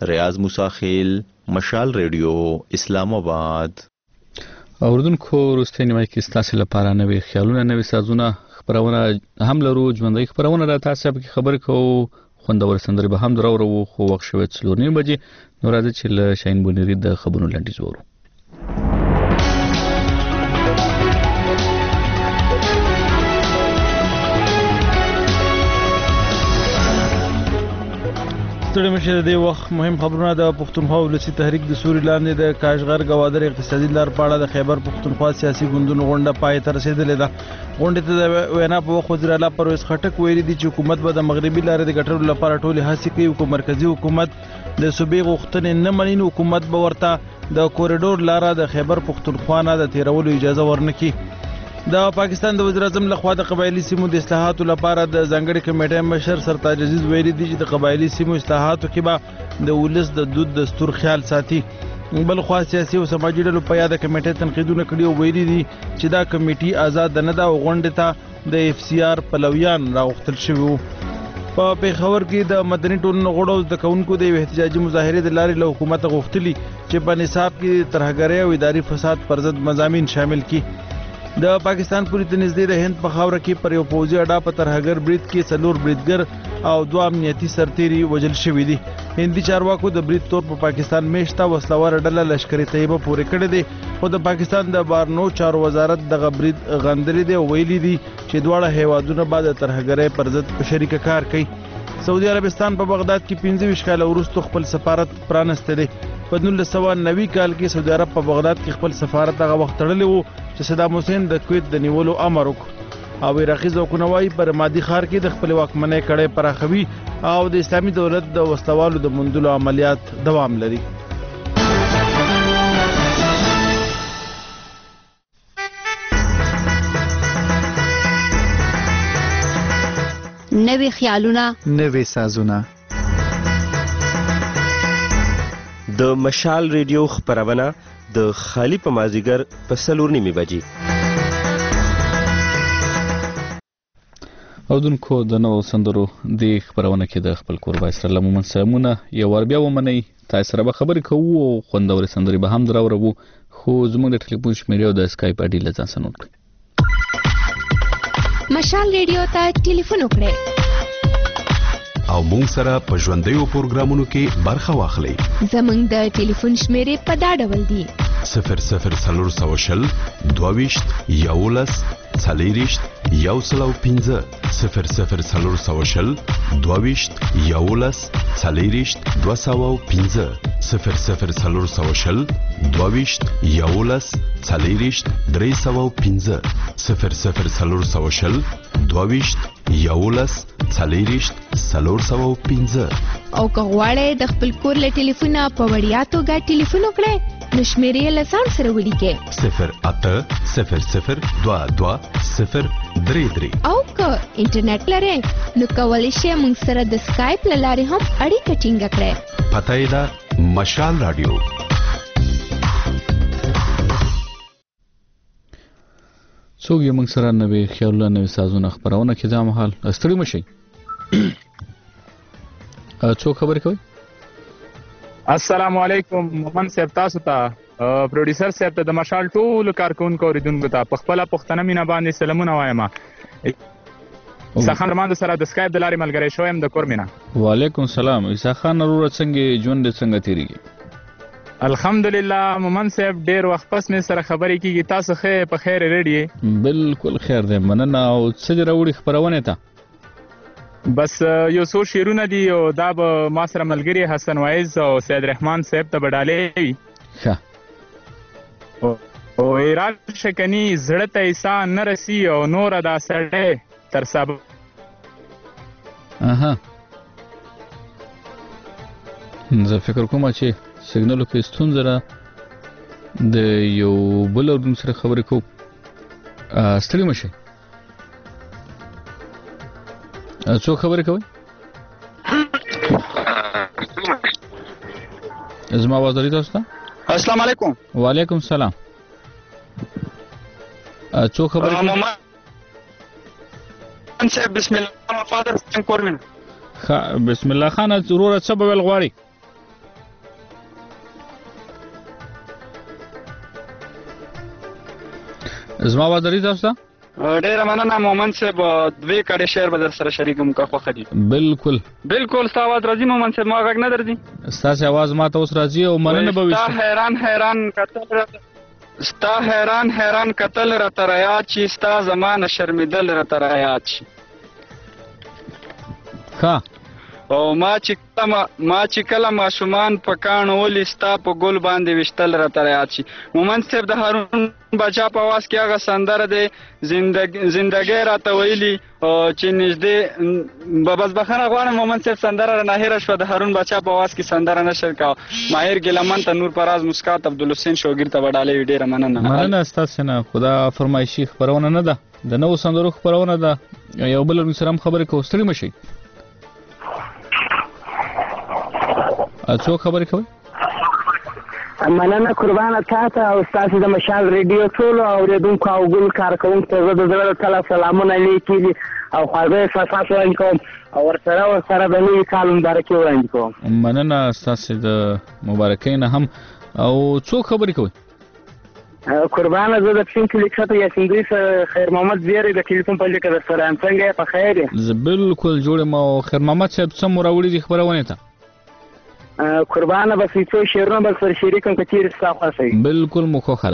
ریاض موسی خیل، مشال ریډیو، اسلام آباد. اوردونکو وروستۍ نیمه کې ستاسو لپاره نوې خیالونه، نوې سازونه خبرونه هم لرو، ژوندۍ خبرونه را تاسو به خبر کوو، خوندور سندرې به هم درو خو وخت شوه څلور نیمه بجې. نو راځي چې له شاهین بونیری د خبرونو لنډیز وورو. ستړي مشه د وخت مهم خبرونه د پښتونخوا ولسی تحریک د سوري لاندې د کاشغر گوادر اقتصادي لار پاړه د خیبر پښتونخوا سیاسي ګوندونو غونډه پای ته رسیدلې ده. غونډه ته د وینا په وخت وزیر اعلی پرویز خټک ویلي دي چې حکومت به د مغربي لارې د ګټلو لپاره ټولې هڅې کوي او مرکزی حکومت د صوبې غوښتنې نه مني، حکومت به ورته د کوریډور لاره د خیبر پښتونخوا نه د تیرولو اجازه ورنکړي. د پاکستان د وزیر اعظم لخوا د قبایلی سیمو د اصلاحاتو لپاره د ځانګړي کمیټې مشر سرتاج عزیز ویلي دي چې د قبایلی سیمو اصلاحاتو کې به د ولس د دود دستور خیال ساتي. بل خوا سیاسي او سماجي ډلو په یاد کمیټې تنقیدونه کړي او ویلي دي چې دا کمیټي آزاد نه ده او غونډې ته د اف سی آر پلویان راغوښتل شوي وو. په پیښور کې د مدني ټولنو غړو د کوونکو د احتجاجي مظاهرې د لارې له حکومت غوښتلي چې په نصاب کې ترهګرۍ او اداري فساد پر ضد مضامین شامل کړي. د پاکستان پوری ته نږدې د هند په خاوره کې پر یو پوځي اډه په ترهګر برید کې څلور بریدګر او دوه امنیتي سرتیري وژل شوي دي. هندي چارواکو د برید تور په پاکستان میشته وسلواره ډله لشکري طیبه پورې کړې دي، خو د پاکستان د بارنو چارو وزارت دغه برید غندلی دی او ویلي دي چې دواړه هیوادونه به د ترهګرۍ پر ضد په شریکه کار کوي. سعودي عربستان په بغداد کې پنځه ویشت کاله وروسته خپل سفارت پرانستی دی. په نولس سوه نوي کال کې سعودي عرب په بغداد کې خپل سفارت هغه وخت تړلی وو چې صدام حسین د کویت د نیولو امر وکړ او عراقي ځواکونه وایي پر مادي ښار کې د خپل واکمنۍ کړۍ پراخوي او د اسلامي دولت د وسلوالو د موندلو عملیات دوام لري. نوې خیالونه، نوې سازونه. د مشال ریډیو خبرونه د خالی په مازیګر په څلور نیمې بجې. اودونکو د نوو سندرو د خبرونه کې د خپل کوربای سره لمومن سلامونه یو ور بیا ومنئ. تاسو سره به خبرې کوو او خوندورې سندرې به هم دراوړو، خو زموږ د ټلیفون شمیرې او د اسکایپ اډي له ځان سره نوٹ کړئ. مشال ریډیو ته ټلیفون وکړئ او مونږ سره په ژوندیو پروګرامونو کې برخه واخلئ. زموږ د ټلیفون شمیرې په دا ډول دي: صفر صفر څلور سوه شل دوه ویشت یولس څلېرویشت یو سل او پنځه صفر صفر څلور سوه شل دوه ویشت یولس څلېرویشت دوه سوه او پنځه صفر صفر څلور سوه شل دوه ویشت یولس څلېرویشت درې سوه او پنځه صفر صفر څلور سوه شل دوه ویشت یولس څلېرویشت څلور سوه او پنځه. او که غواړئ د خپل کور له ټلیفونه په وړیا توګه ټلیفون وکړئ نو شمیرې له ځان سره ولیکئ: صفر اته صفر صفر دوه دوه صفر درې درې. او که انټرنیټ لرئ نو کولی شئ موږ سره د سکایپ له لارې هم اړیکه ټینګه کړئ. پته یې ده مشال راډیو. څوک یې موږ سره نوې خیالونه، نوې سازونه خبرونه کې دا مهال ستړي مشئ. څوک خبرې کوي؟ السلام علیکم. مومن صاحب تاسو ته، پروډوسر صاحب ته، د مشال ټولو کارکونکو اوریدونکو ته په خپله پښتنه مینه باندې سلامونه وایم. عیسی خان رمانده سره د سکایپ د لارې ملګری شوی یم د کور مینه. وعلیکم سلام. عیسی خان وروره څنګه ژوند دې څنګه تېرېږي؟ الحمدلله مومن صاحب ډېر وخت پس مې سره خبرې کېږي. تاسو ښه په خیر ریډ یې؟ بالکل خیر دی، مننه. او څه دې راوړي خپرونې ته؟ بس یو څو شعرونه دي او دا به ما سره ملګري حسن وایز او سید رحمان صاحب ته به ډالۍ وي. ښه. او راشه کني زړه ته عیسی نه رسي او نوره دا سړی تر سبا. اها، زه فکر کوم چې سیګنالو کې ستونزه ده، د یو بل اردون سره خبرې کوو. ستړي مشئ. څوک خبرې کوي؟ زما आवाज لري تاسو ته؟ السلام علیکم. وعلیکم السلام. څوک خبرې کوي؟ مومن صاحب بسم الله فادر څنګه کورمن؟ ښه، بسم الله خان وروره څه به ویل غواړي؟ زما وادري تاسو ډیره مننه مومن صاحب دوی کډه شعر به در سره شریکم کا خوخه دي بالکل بالکل ستا आवाज راځي مومن صاحب ما غږ نه درځي ستاسو आवाज ما ته اوس راځي او مننه به وي ستا حیران حیران کتل ستا حیران حیران کتل را تریا چې ستا زمانه شرمېدل را تریا چې ها او ما چې کله ما چې کله ماشومان په کاڼو ولې ستا په ګل باندې وشتل را تریا چې مومن صاحب د هارون بچا په आवाज کې هغه سندره دی زندګي زندګي راته ویلي چې نږدې بس بخنه غواړم مومن صاحب سندره نه هېره شوه د هارون بچا په आवाज کې سندره نشر کا ماهر ګلمن ته نور پراز مسکات عبدالحسین شوګیر ته وډالې ډیره مننه مننه ستاسو نه خدا فرمایشي خبرونه نه ده د نو سندرو خبرونه ده یو بل سره خبرې کو ستړي مشي اڅو خبرې کوي مننه قربانه تاسو او تاسو د مشال ریډیو ټول اوریدونکو او ګل کارکونکو ته زه د زړه تل سلامونه لیکي او خواږه احساسات وړاندې کوم او ورسره ورسره د نوي کال مبارکي وړاندې کوم. مننه تاسو د مبارکۍ نه هم او څو خبرې کوي قربانه زه د پښین کلی کته یاسین دوی خیر محمد زیری د ټلیفون په لیکه در سره څنګه په خیر زه بالکل جوړ ما خیر محمد صاحب څه مراوړي دي خبرونه ته قربانه بس څو شیرونه بل سره شریکم کتیر څه خاصه بالکل مخه خاله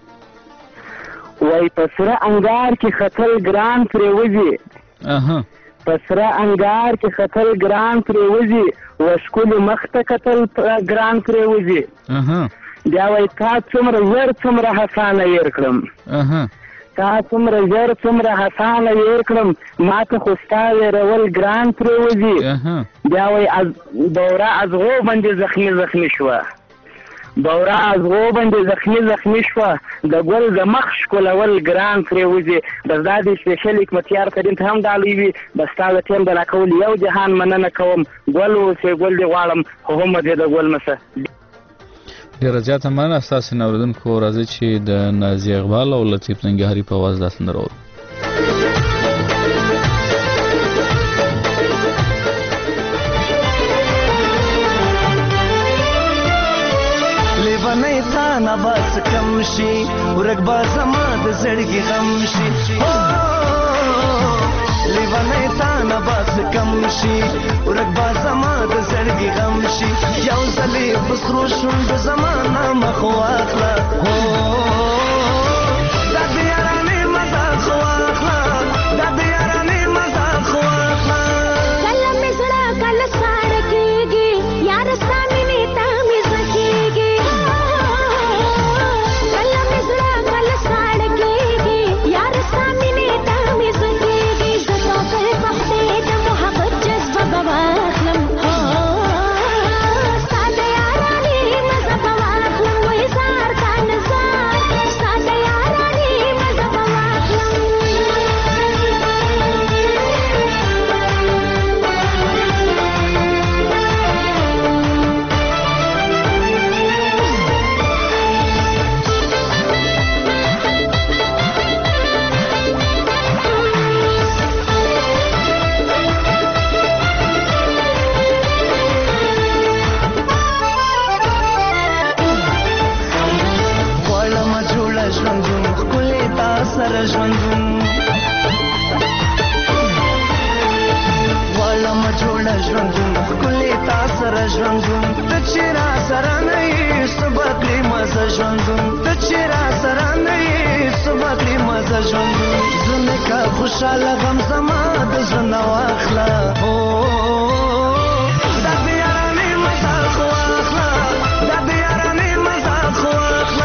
وای پسره انګار کې خطر ګران پروزي اها پسره انګار کې خطر ګران پروزي وشکول مخته کتل ګران پروزي اها بیا وای تا څومره زر څومره حسانه ير کړم اها تا څومره زر څومره حسانه ير کړم ما ته خو ستاره رول ګران پروزي اها بیا وای از دوره از غو باندې زخمی زخمی شو دوره از غو باندې زخمی زخمی شو د ګل د مخ شکولول ګران پروزي بس دا د سپیشل حکمتیار کریم ته هم دالوي وي بس تا د ټیم د راکول یو جهان مننه کوم ګل اوسې ګل دی غواړم خو هم دې د ګل مسه ډیره زیاته مننه ستاسو نه اوریدونکو راځي چې د نازي اقبال او لطیف ننګهاري په आवाज داسې نه راوړو لیوانه تا نه بس کم شي ورک با زما د زړګي غم شي لیوانه تا نه بس کم شي ورک با زما د زړګي غم شي یو ځلې بسرو شوند زمانه مخ واخله دا د یارانې مزه خو واخله دا د یارانې مزه خو واخله کله مې زړه کله ساړه کېږي یار ستا مینې ته مې زړه کېږي کله مې زړه کله ساړه کېږي یار ستا مینې ته مې زړه کېږي زه ټوکر پخپې د محبت جذبه به واخلم ستا د یارانې مزه به واخلم وایي زار کا نزار ستا د یارانې مزه به واخلم غواړم جوړه ژوندون ښکلې تا سره ژوندون غواړم جوړه ژوندون ښکلې تا سره ژوندون ته چې را سره نه یې څه به کړې مزه ژوندون ته چې را سره نه یې څه به کړې مزه ژوندون زه مې که خوشحاله غم زما د زړه نه واخله دا د یارانې مزه خو واخله دا د یارانې مزه خو واخله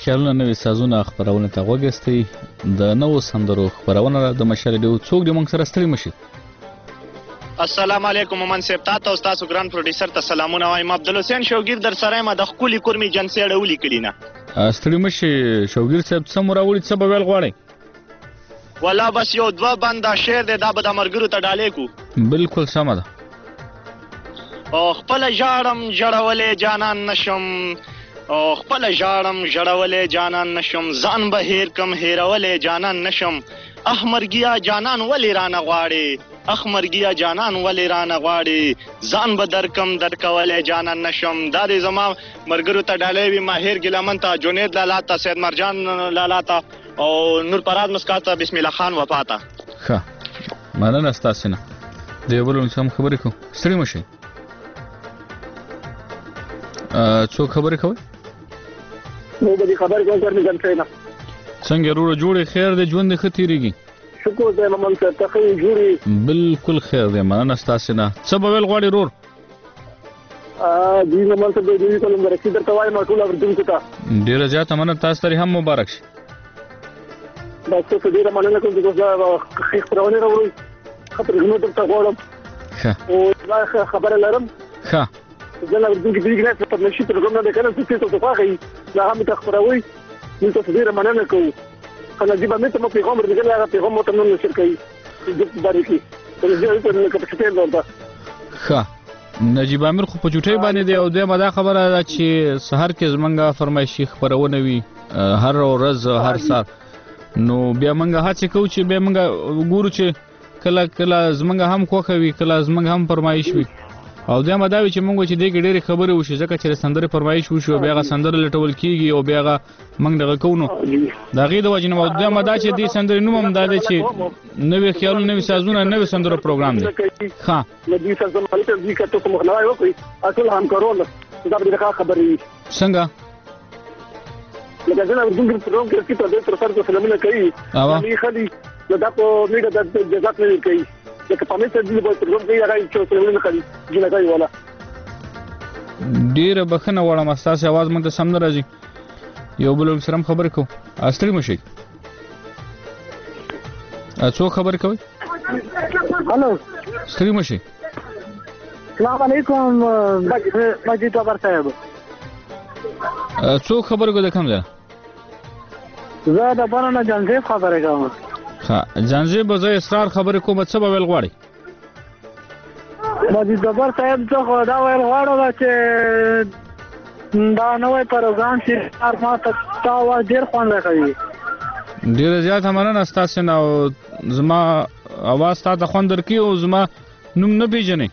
خیالونه نوې سازونه خپرونه ته غوږ ایستی د نوو سندرو خپرونه د مشال ریډیو څوک د موږ سره ستړي مشي. السلام علیکم مومن صاحب، تاسو او تاسو ګران پروډوسر ته سلامونه وایم. عبدالحسین شوګیر در سره ما د خولي کورمي جنسي اړولې کړي نه. ستړي مشي شوګیر صاحب، څه مراولې څه به ویل غواړي؟ ولا بس یو دوه بنده شعر دی، دا به د مرګرو ته ډالې کو. بالکل سمه ده. او خپل ژړم ژړولې جانان نشم، او خپل ژړم ژړولې جانان نشم، ځان به هیر کم هیرولې جانان نشم. احمرګیا جانان ولې رانه غواړي، احمرګیا جانان ولې رانه غواړي، ځان به درکم درکولې جانان نشم. دا دې زما مرګرو ته ډالې وي، ماهر ګلمن ته، جنید لالا ته، سید مرجان لالا ته او نور پراد مسکات ته، بسم الله خان وفا ته. ښه مننه ستاسو نه. د یو بل سم خبرې کوو. ستړي مشئ. څوک خبرې کوي؟ نو به دې خبرې کوم تر مې نه. څنګه وروره جوړې خیر دی، ژوند دې ښه تېرېږي؟ شکر دی ممن صاحب، ته ښه جوړې؟ بالکل خیر دی، مننه ستاسې نه. څه به ویل غواړې ورور؟ جی ممن صاحب د دې کلم مرکې درته وایم ټول اورېدونکو ته. ډېره زیاته مننه، تاسو ته هم مبارک شي. بس ته ډېره مننه کوم چې ښې خپرونې راوړئ، ښه پرېږدنه درته غواړم. ښه او دا خبره لرم. ښه زه نه اورېدونکي پرېږدي نه په نشي پروګرام نه دی که نه څه څه ته خوښوي دا هم ته خپروئ. موږ تاسو ډېره مننه کوو. نجیب امیر ته مو پیغام ورلېږلی، هغه پیغام مو ته نن نشر کوي په باره کې لکه په چټۍ ډول ده. ښه نجیب امیر خو په چوټۍ باندې دی، او دویمه دا خبره ده چې سهار کې زمونږ فرمایشي خپرونه وي هر ورځ هر سهار، نو بیا موږ هڅې کوو چې بیا موږ ګورو چې کله کله زمونږ هم خوښه وي، کله زمونږ هم فرمایش وي. او دویمه دا وي چې موږ چې دې کې ډېرې خبرې وشي، ځکه چې د سندرې فرمایش وشي او بیا هغه سندره لټول کېږي او بیا هغه موږ دغه کوو. نو د هغې د وجې نه او دویمه دا چې دې سندرې نوم هم دا دی چې نوي خیالونه، نوي سازونه، نوي سندرو پروګرام دی. ښه څنګه لکه زه نه اردو پروګرام کې چې په دې تر سره سلامونه کوي نو خالي دا په میډیا د جزات نه کوي، لکه په میډیا د پروګرام کې هغه چې سلامونه کوي جنا کوي ولا ډیره بخنه وړم، ستاسو आवाज مونږ ته سم نه راځي. یو بل سره خبرې کوو. استری مشي څو خبرې کوي؟ هالو استری مشي. السلام علیکم مجید بابر صاحب. څو خبرې کوي د کوم ځای؟ زه د بارانه جنزیب خبرې کوم. ښه جنزیب، زه اسرار خبرې کوم، څه به ویل غواړئ؟ مجید بابر صاحب زه خو دا ویل غواړم چې دا نوی پروګرام چې ما ته تا اواز ډېر خوند راکوي. ډېره زیاته مننه ستاسې نه، او زما اواز تا ته خوند درکوي او زما نوم نه پېژنئ.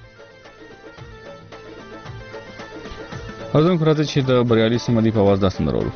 اورېدونکو راځئ چې د بریالي سمدي په اواز دا سندره واورو.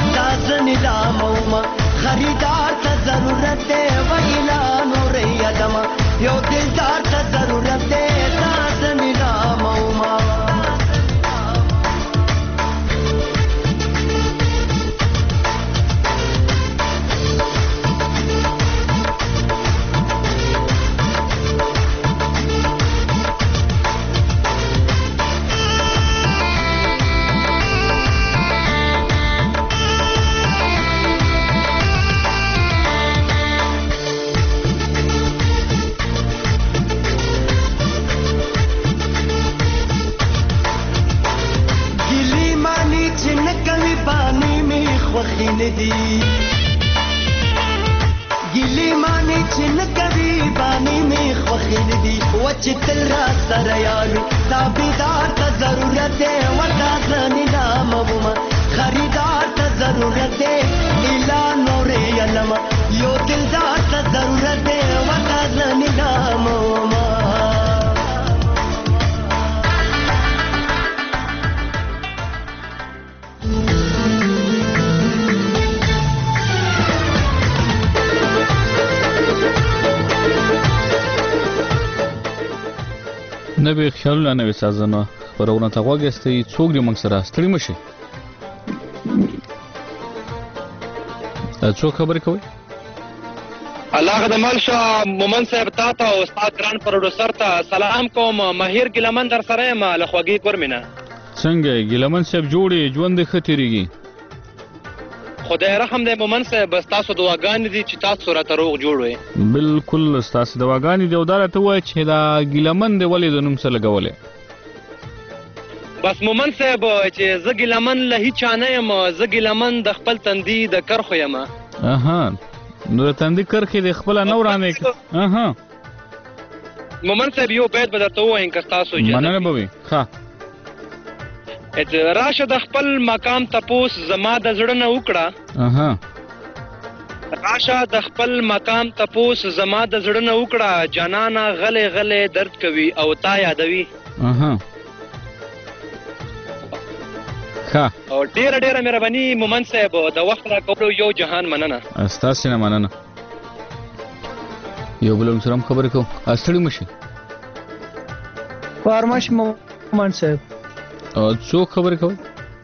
خریدار ته ضرورت دی ویلا نور یلم یو دلدار ته ضرورت دی تاسو نیلام او ما ندی ګلی معنی چې نه کوي باندې می خوښ ندی و چې تل را سره یارو تابعدار ته ضرورت دی وتا ځنی نام وما خریدار ته ضرورت دی اعلان نورې علم یو دلدار ته ضرورت دی وتا ځنی نام وما نوې خیالونه نوې سازونه خبرونه ته غوږ ایستی څوک دې موږ سره ستړي مشي څوک خبرې کوي الله غدمل شاه مومن صاحب تا ته او استاد ګران پروډوسر ته سلام کوم ماهر ګلمن در سره یم له خوږی پرمینه څنګه ګلمن صاحب جوړې ژوند ښه تیریږي خدای رحم دې مومن صاحب تاسو دعاګانې دي چې تاسو راته روغ جوړ وئ بالکل تاسو دعاګانې دي او دا راته وایي چې دا ګلمن دې ولې د نوم سره لګولې بس مومن صاحب چې زه ګلمن له هیچا نه یم زه ګلمن د خپل تندي د کرخو یم اها نو د تندي کرخې د خپل نه ورانې اها مومن صاحب یو بیت به درته ووایم که تاسو اجازه مننه به وي ښه راشه د خپل مقام تپوس زما د زړه نه وکړه اها راشه د خپل مقام تپوس زما د زړه نه وکړه جانانا غلې غلې درد کوي او تا یادوي اها ښه او ډیره ډیره مهرباني مومن صاحب د وخت راکولو یو جهان مننه ستاسو نه مننه یو بل سره خبرې کوم استړي مشي فارمش مومن صاحب څوک خبرې کوي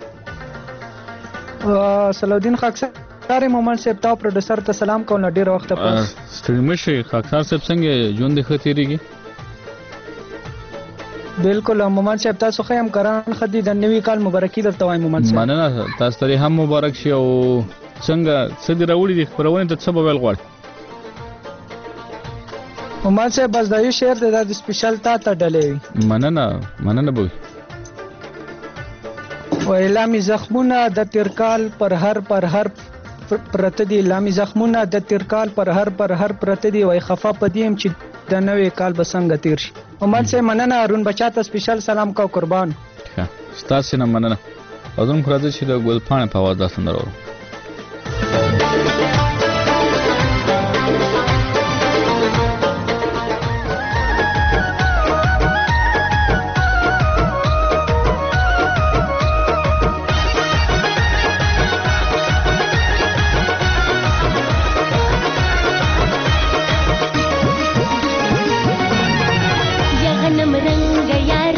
صلاح الدین خاکسار مومن صاحب تا پروډوسر ته سلام کوم ډیر وخت پس ستړي مشي خاکسار صاحب څنګه ژوند ښه تیریږي بالکل مومن صاحب تاسو خیم کران خدي د نوي کال مبارکي درته وایم مومن صاحب مننه تاسو ته هم مبارک شي او څنګه څه دی راوړي د خبرونه ته څه ویل غواړي مومن صاحب بس دا یو شعر د سپیشل تا ته ډلې مننه مننه به و اعلامی زخمونه د تیرکال پر هر پر هر پرته دي اعلامی زخمونه د تیرکال پر هر پر هر پرته دي وای خفا پدیم چې د نوې کال بسنګ تیر شي مومن صاحب مننه ارون بچا ته سپیشل سلام کو قربان ښه ستاسو نه مننه اذن خو راځي چې د ګل پاڼې په आवाज داسې درو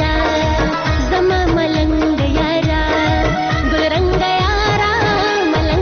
मलंग यारा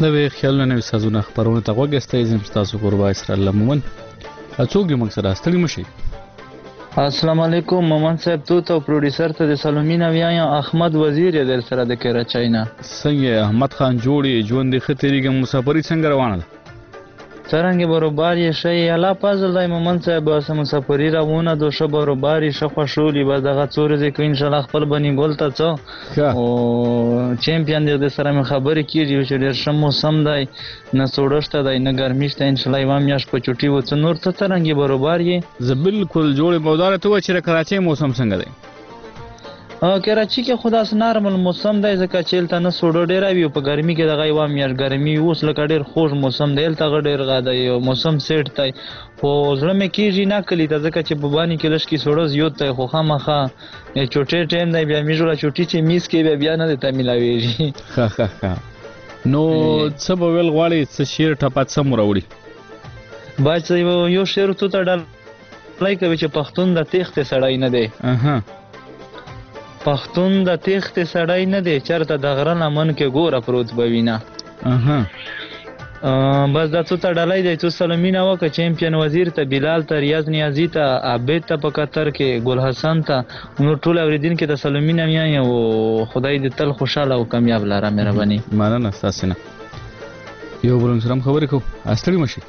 نوې خیالونه نوې سازونه خبرونه ته غوږ استئ زم تاسو قربا اسرائیل مومن اڅوګ دې موږ سره ستړي مشي. السلام علیکم مومن صاحب، تو ته پروډوسر ته د سالومینا ویایم احمد وزیر یې در سره د کراچۍ نه. څنګه احمد خان جوړي ژوند د خطرېګم مسافرۍ څنګه روانه ده؟ څرنګه برابر یې شي الله فضل دی مومن صاحب، بس مسافرۍ روانه دو شه برابر شه خوشولي بس دغه څور دې کو ان شاء الله خپل بنی ګول ته څو او چمپیون دې سره مې خبرې کیږي چې ډېر ښه موسم دی نه سوړشته دی نه ګرمیشته ان شاء الله یو میاش په چټي و څو نور ته څرنګه برابر یې زه بالکل جوړ مودار ته و چې کراچۍ موسم څنګه دی؟ کراچي کې خدا س نارمل موسم دی ځکه چې الته نه سوړ ډیر وي په ګرمي کې دغه یو میاش ګرمي اوس لکه ډیر خوږ موسم دی الته ډیر غاده یو موسم سیټ دی خو زړه مې کېږي نه کلی ته ځکه چې په باندې کې لږ کې سوړ زیات دی خو خامخا چوټې ټیم دی بیا مې جوړه چوټي چې میس کې بیا بیا نه دی ته ملاويږي. ها ها ها نو څه به ویل غواړي څه شعر ټپه څه مو راوړي؟ باید یو شعر تو ته ډالای کوي چې پښتون د تېښتې سړی نه دی. اها پښتون د تېښتې سړی نه دی چېرته د غره لمن کې ګوره پروت به وینه. اها بس دا څو ته ډالۍ دی څو سلمینه وکړه چمپیون وزیر ته بلال ته ریاض نیازي ته عابد ته په قطر کې ګل حسن ته نور ټول اوریدونکو ته سلمینه میایم او خدای دې تل خوشاله او کامیاب لاره مهرباني. مننه تاسو نه یو بل سره خبرې کو استړي مشي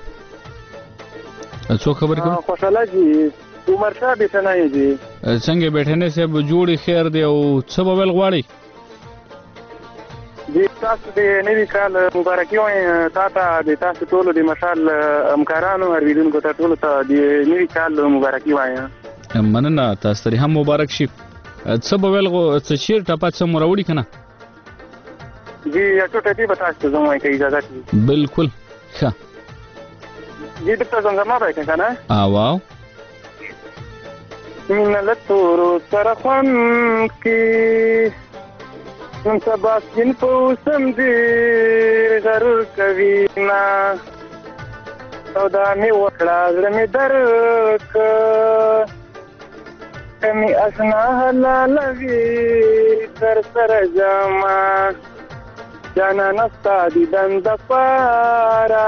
څو خبرې کو خوشاله جی عمر شاه بیٹنای جی څنګه بیٹنه سه جوړي خیر دی او څه به ول غواړي؟ د تاسو د نوي کال مبارکي وایم تاسو د تاسو ټول د مشال همکارانو اوریدونکو ته ټول ته د نوي کال مبارکي وایم. مننه تاسو ته هم مبارک شي. څه به ول څه شیر ټپه څه مروړي کنه؟ جی یا ټوټه دی به تاسو زموږه کې اجازه دي. بالکل ښه جی د تاسو زما به کنه اه واو من لتورو سره خوان کې نن سبا سپین پوسم دې ضرور کوي نه او دا مې وکړه زړه مې درک کمې اشنا حلالوي تر سره جاما جانانه ستا دیدن دپاره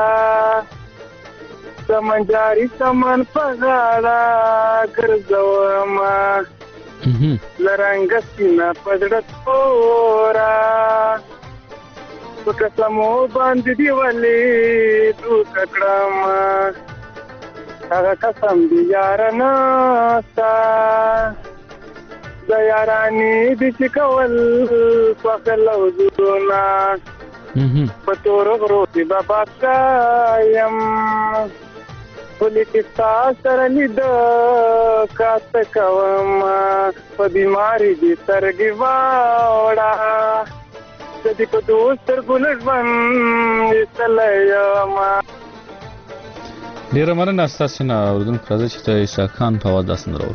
سمنجاری سمن پغاړه ګرځوما لرنګ سینا پدړه تورا پکې سمو باندې دی ولې تو ککړما هغه قسم دی یار نه تا د یارانی د چکول پخلو زونا پتور غرو دی بابا کایم پولیستا سره لید کات کوم په بیماری دي سرګي واړه د دې په دوستر ګلژوند سلام. ډیره مننه تاسو نه اوردونکو راځي چې عیسی خان په واده سندرو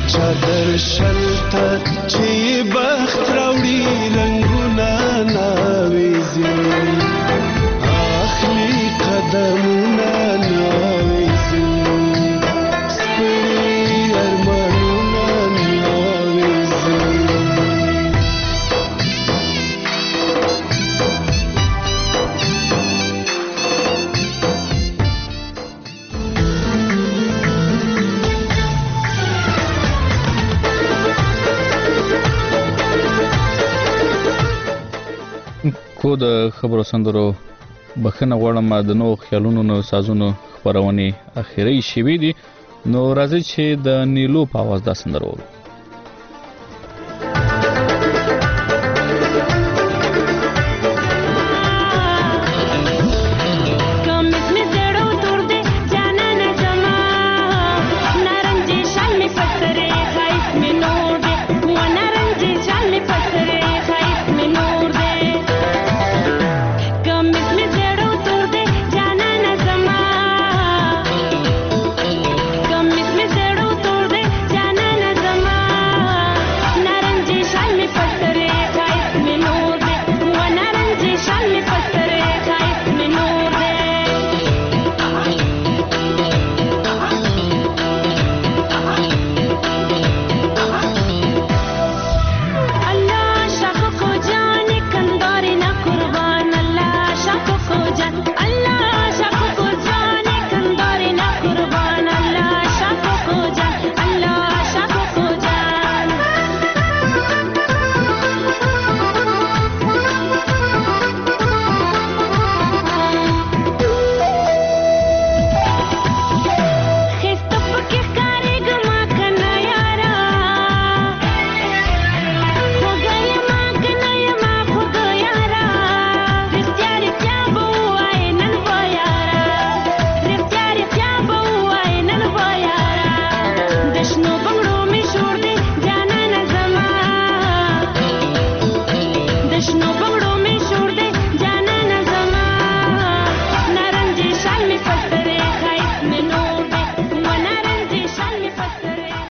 چادر شلته چې بخت راوړي رنګونه ناویزي اخلي قدمونه ناویزي سپړي ارمانونه ناویزي کو د خبرو سندرو بخنه غواړم د نو خیالونو نو سازونو خبرونه اخیری شوي دي نو راځي چې د نیلو په आवाज دا سندرو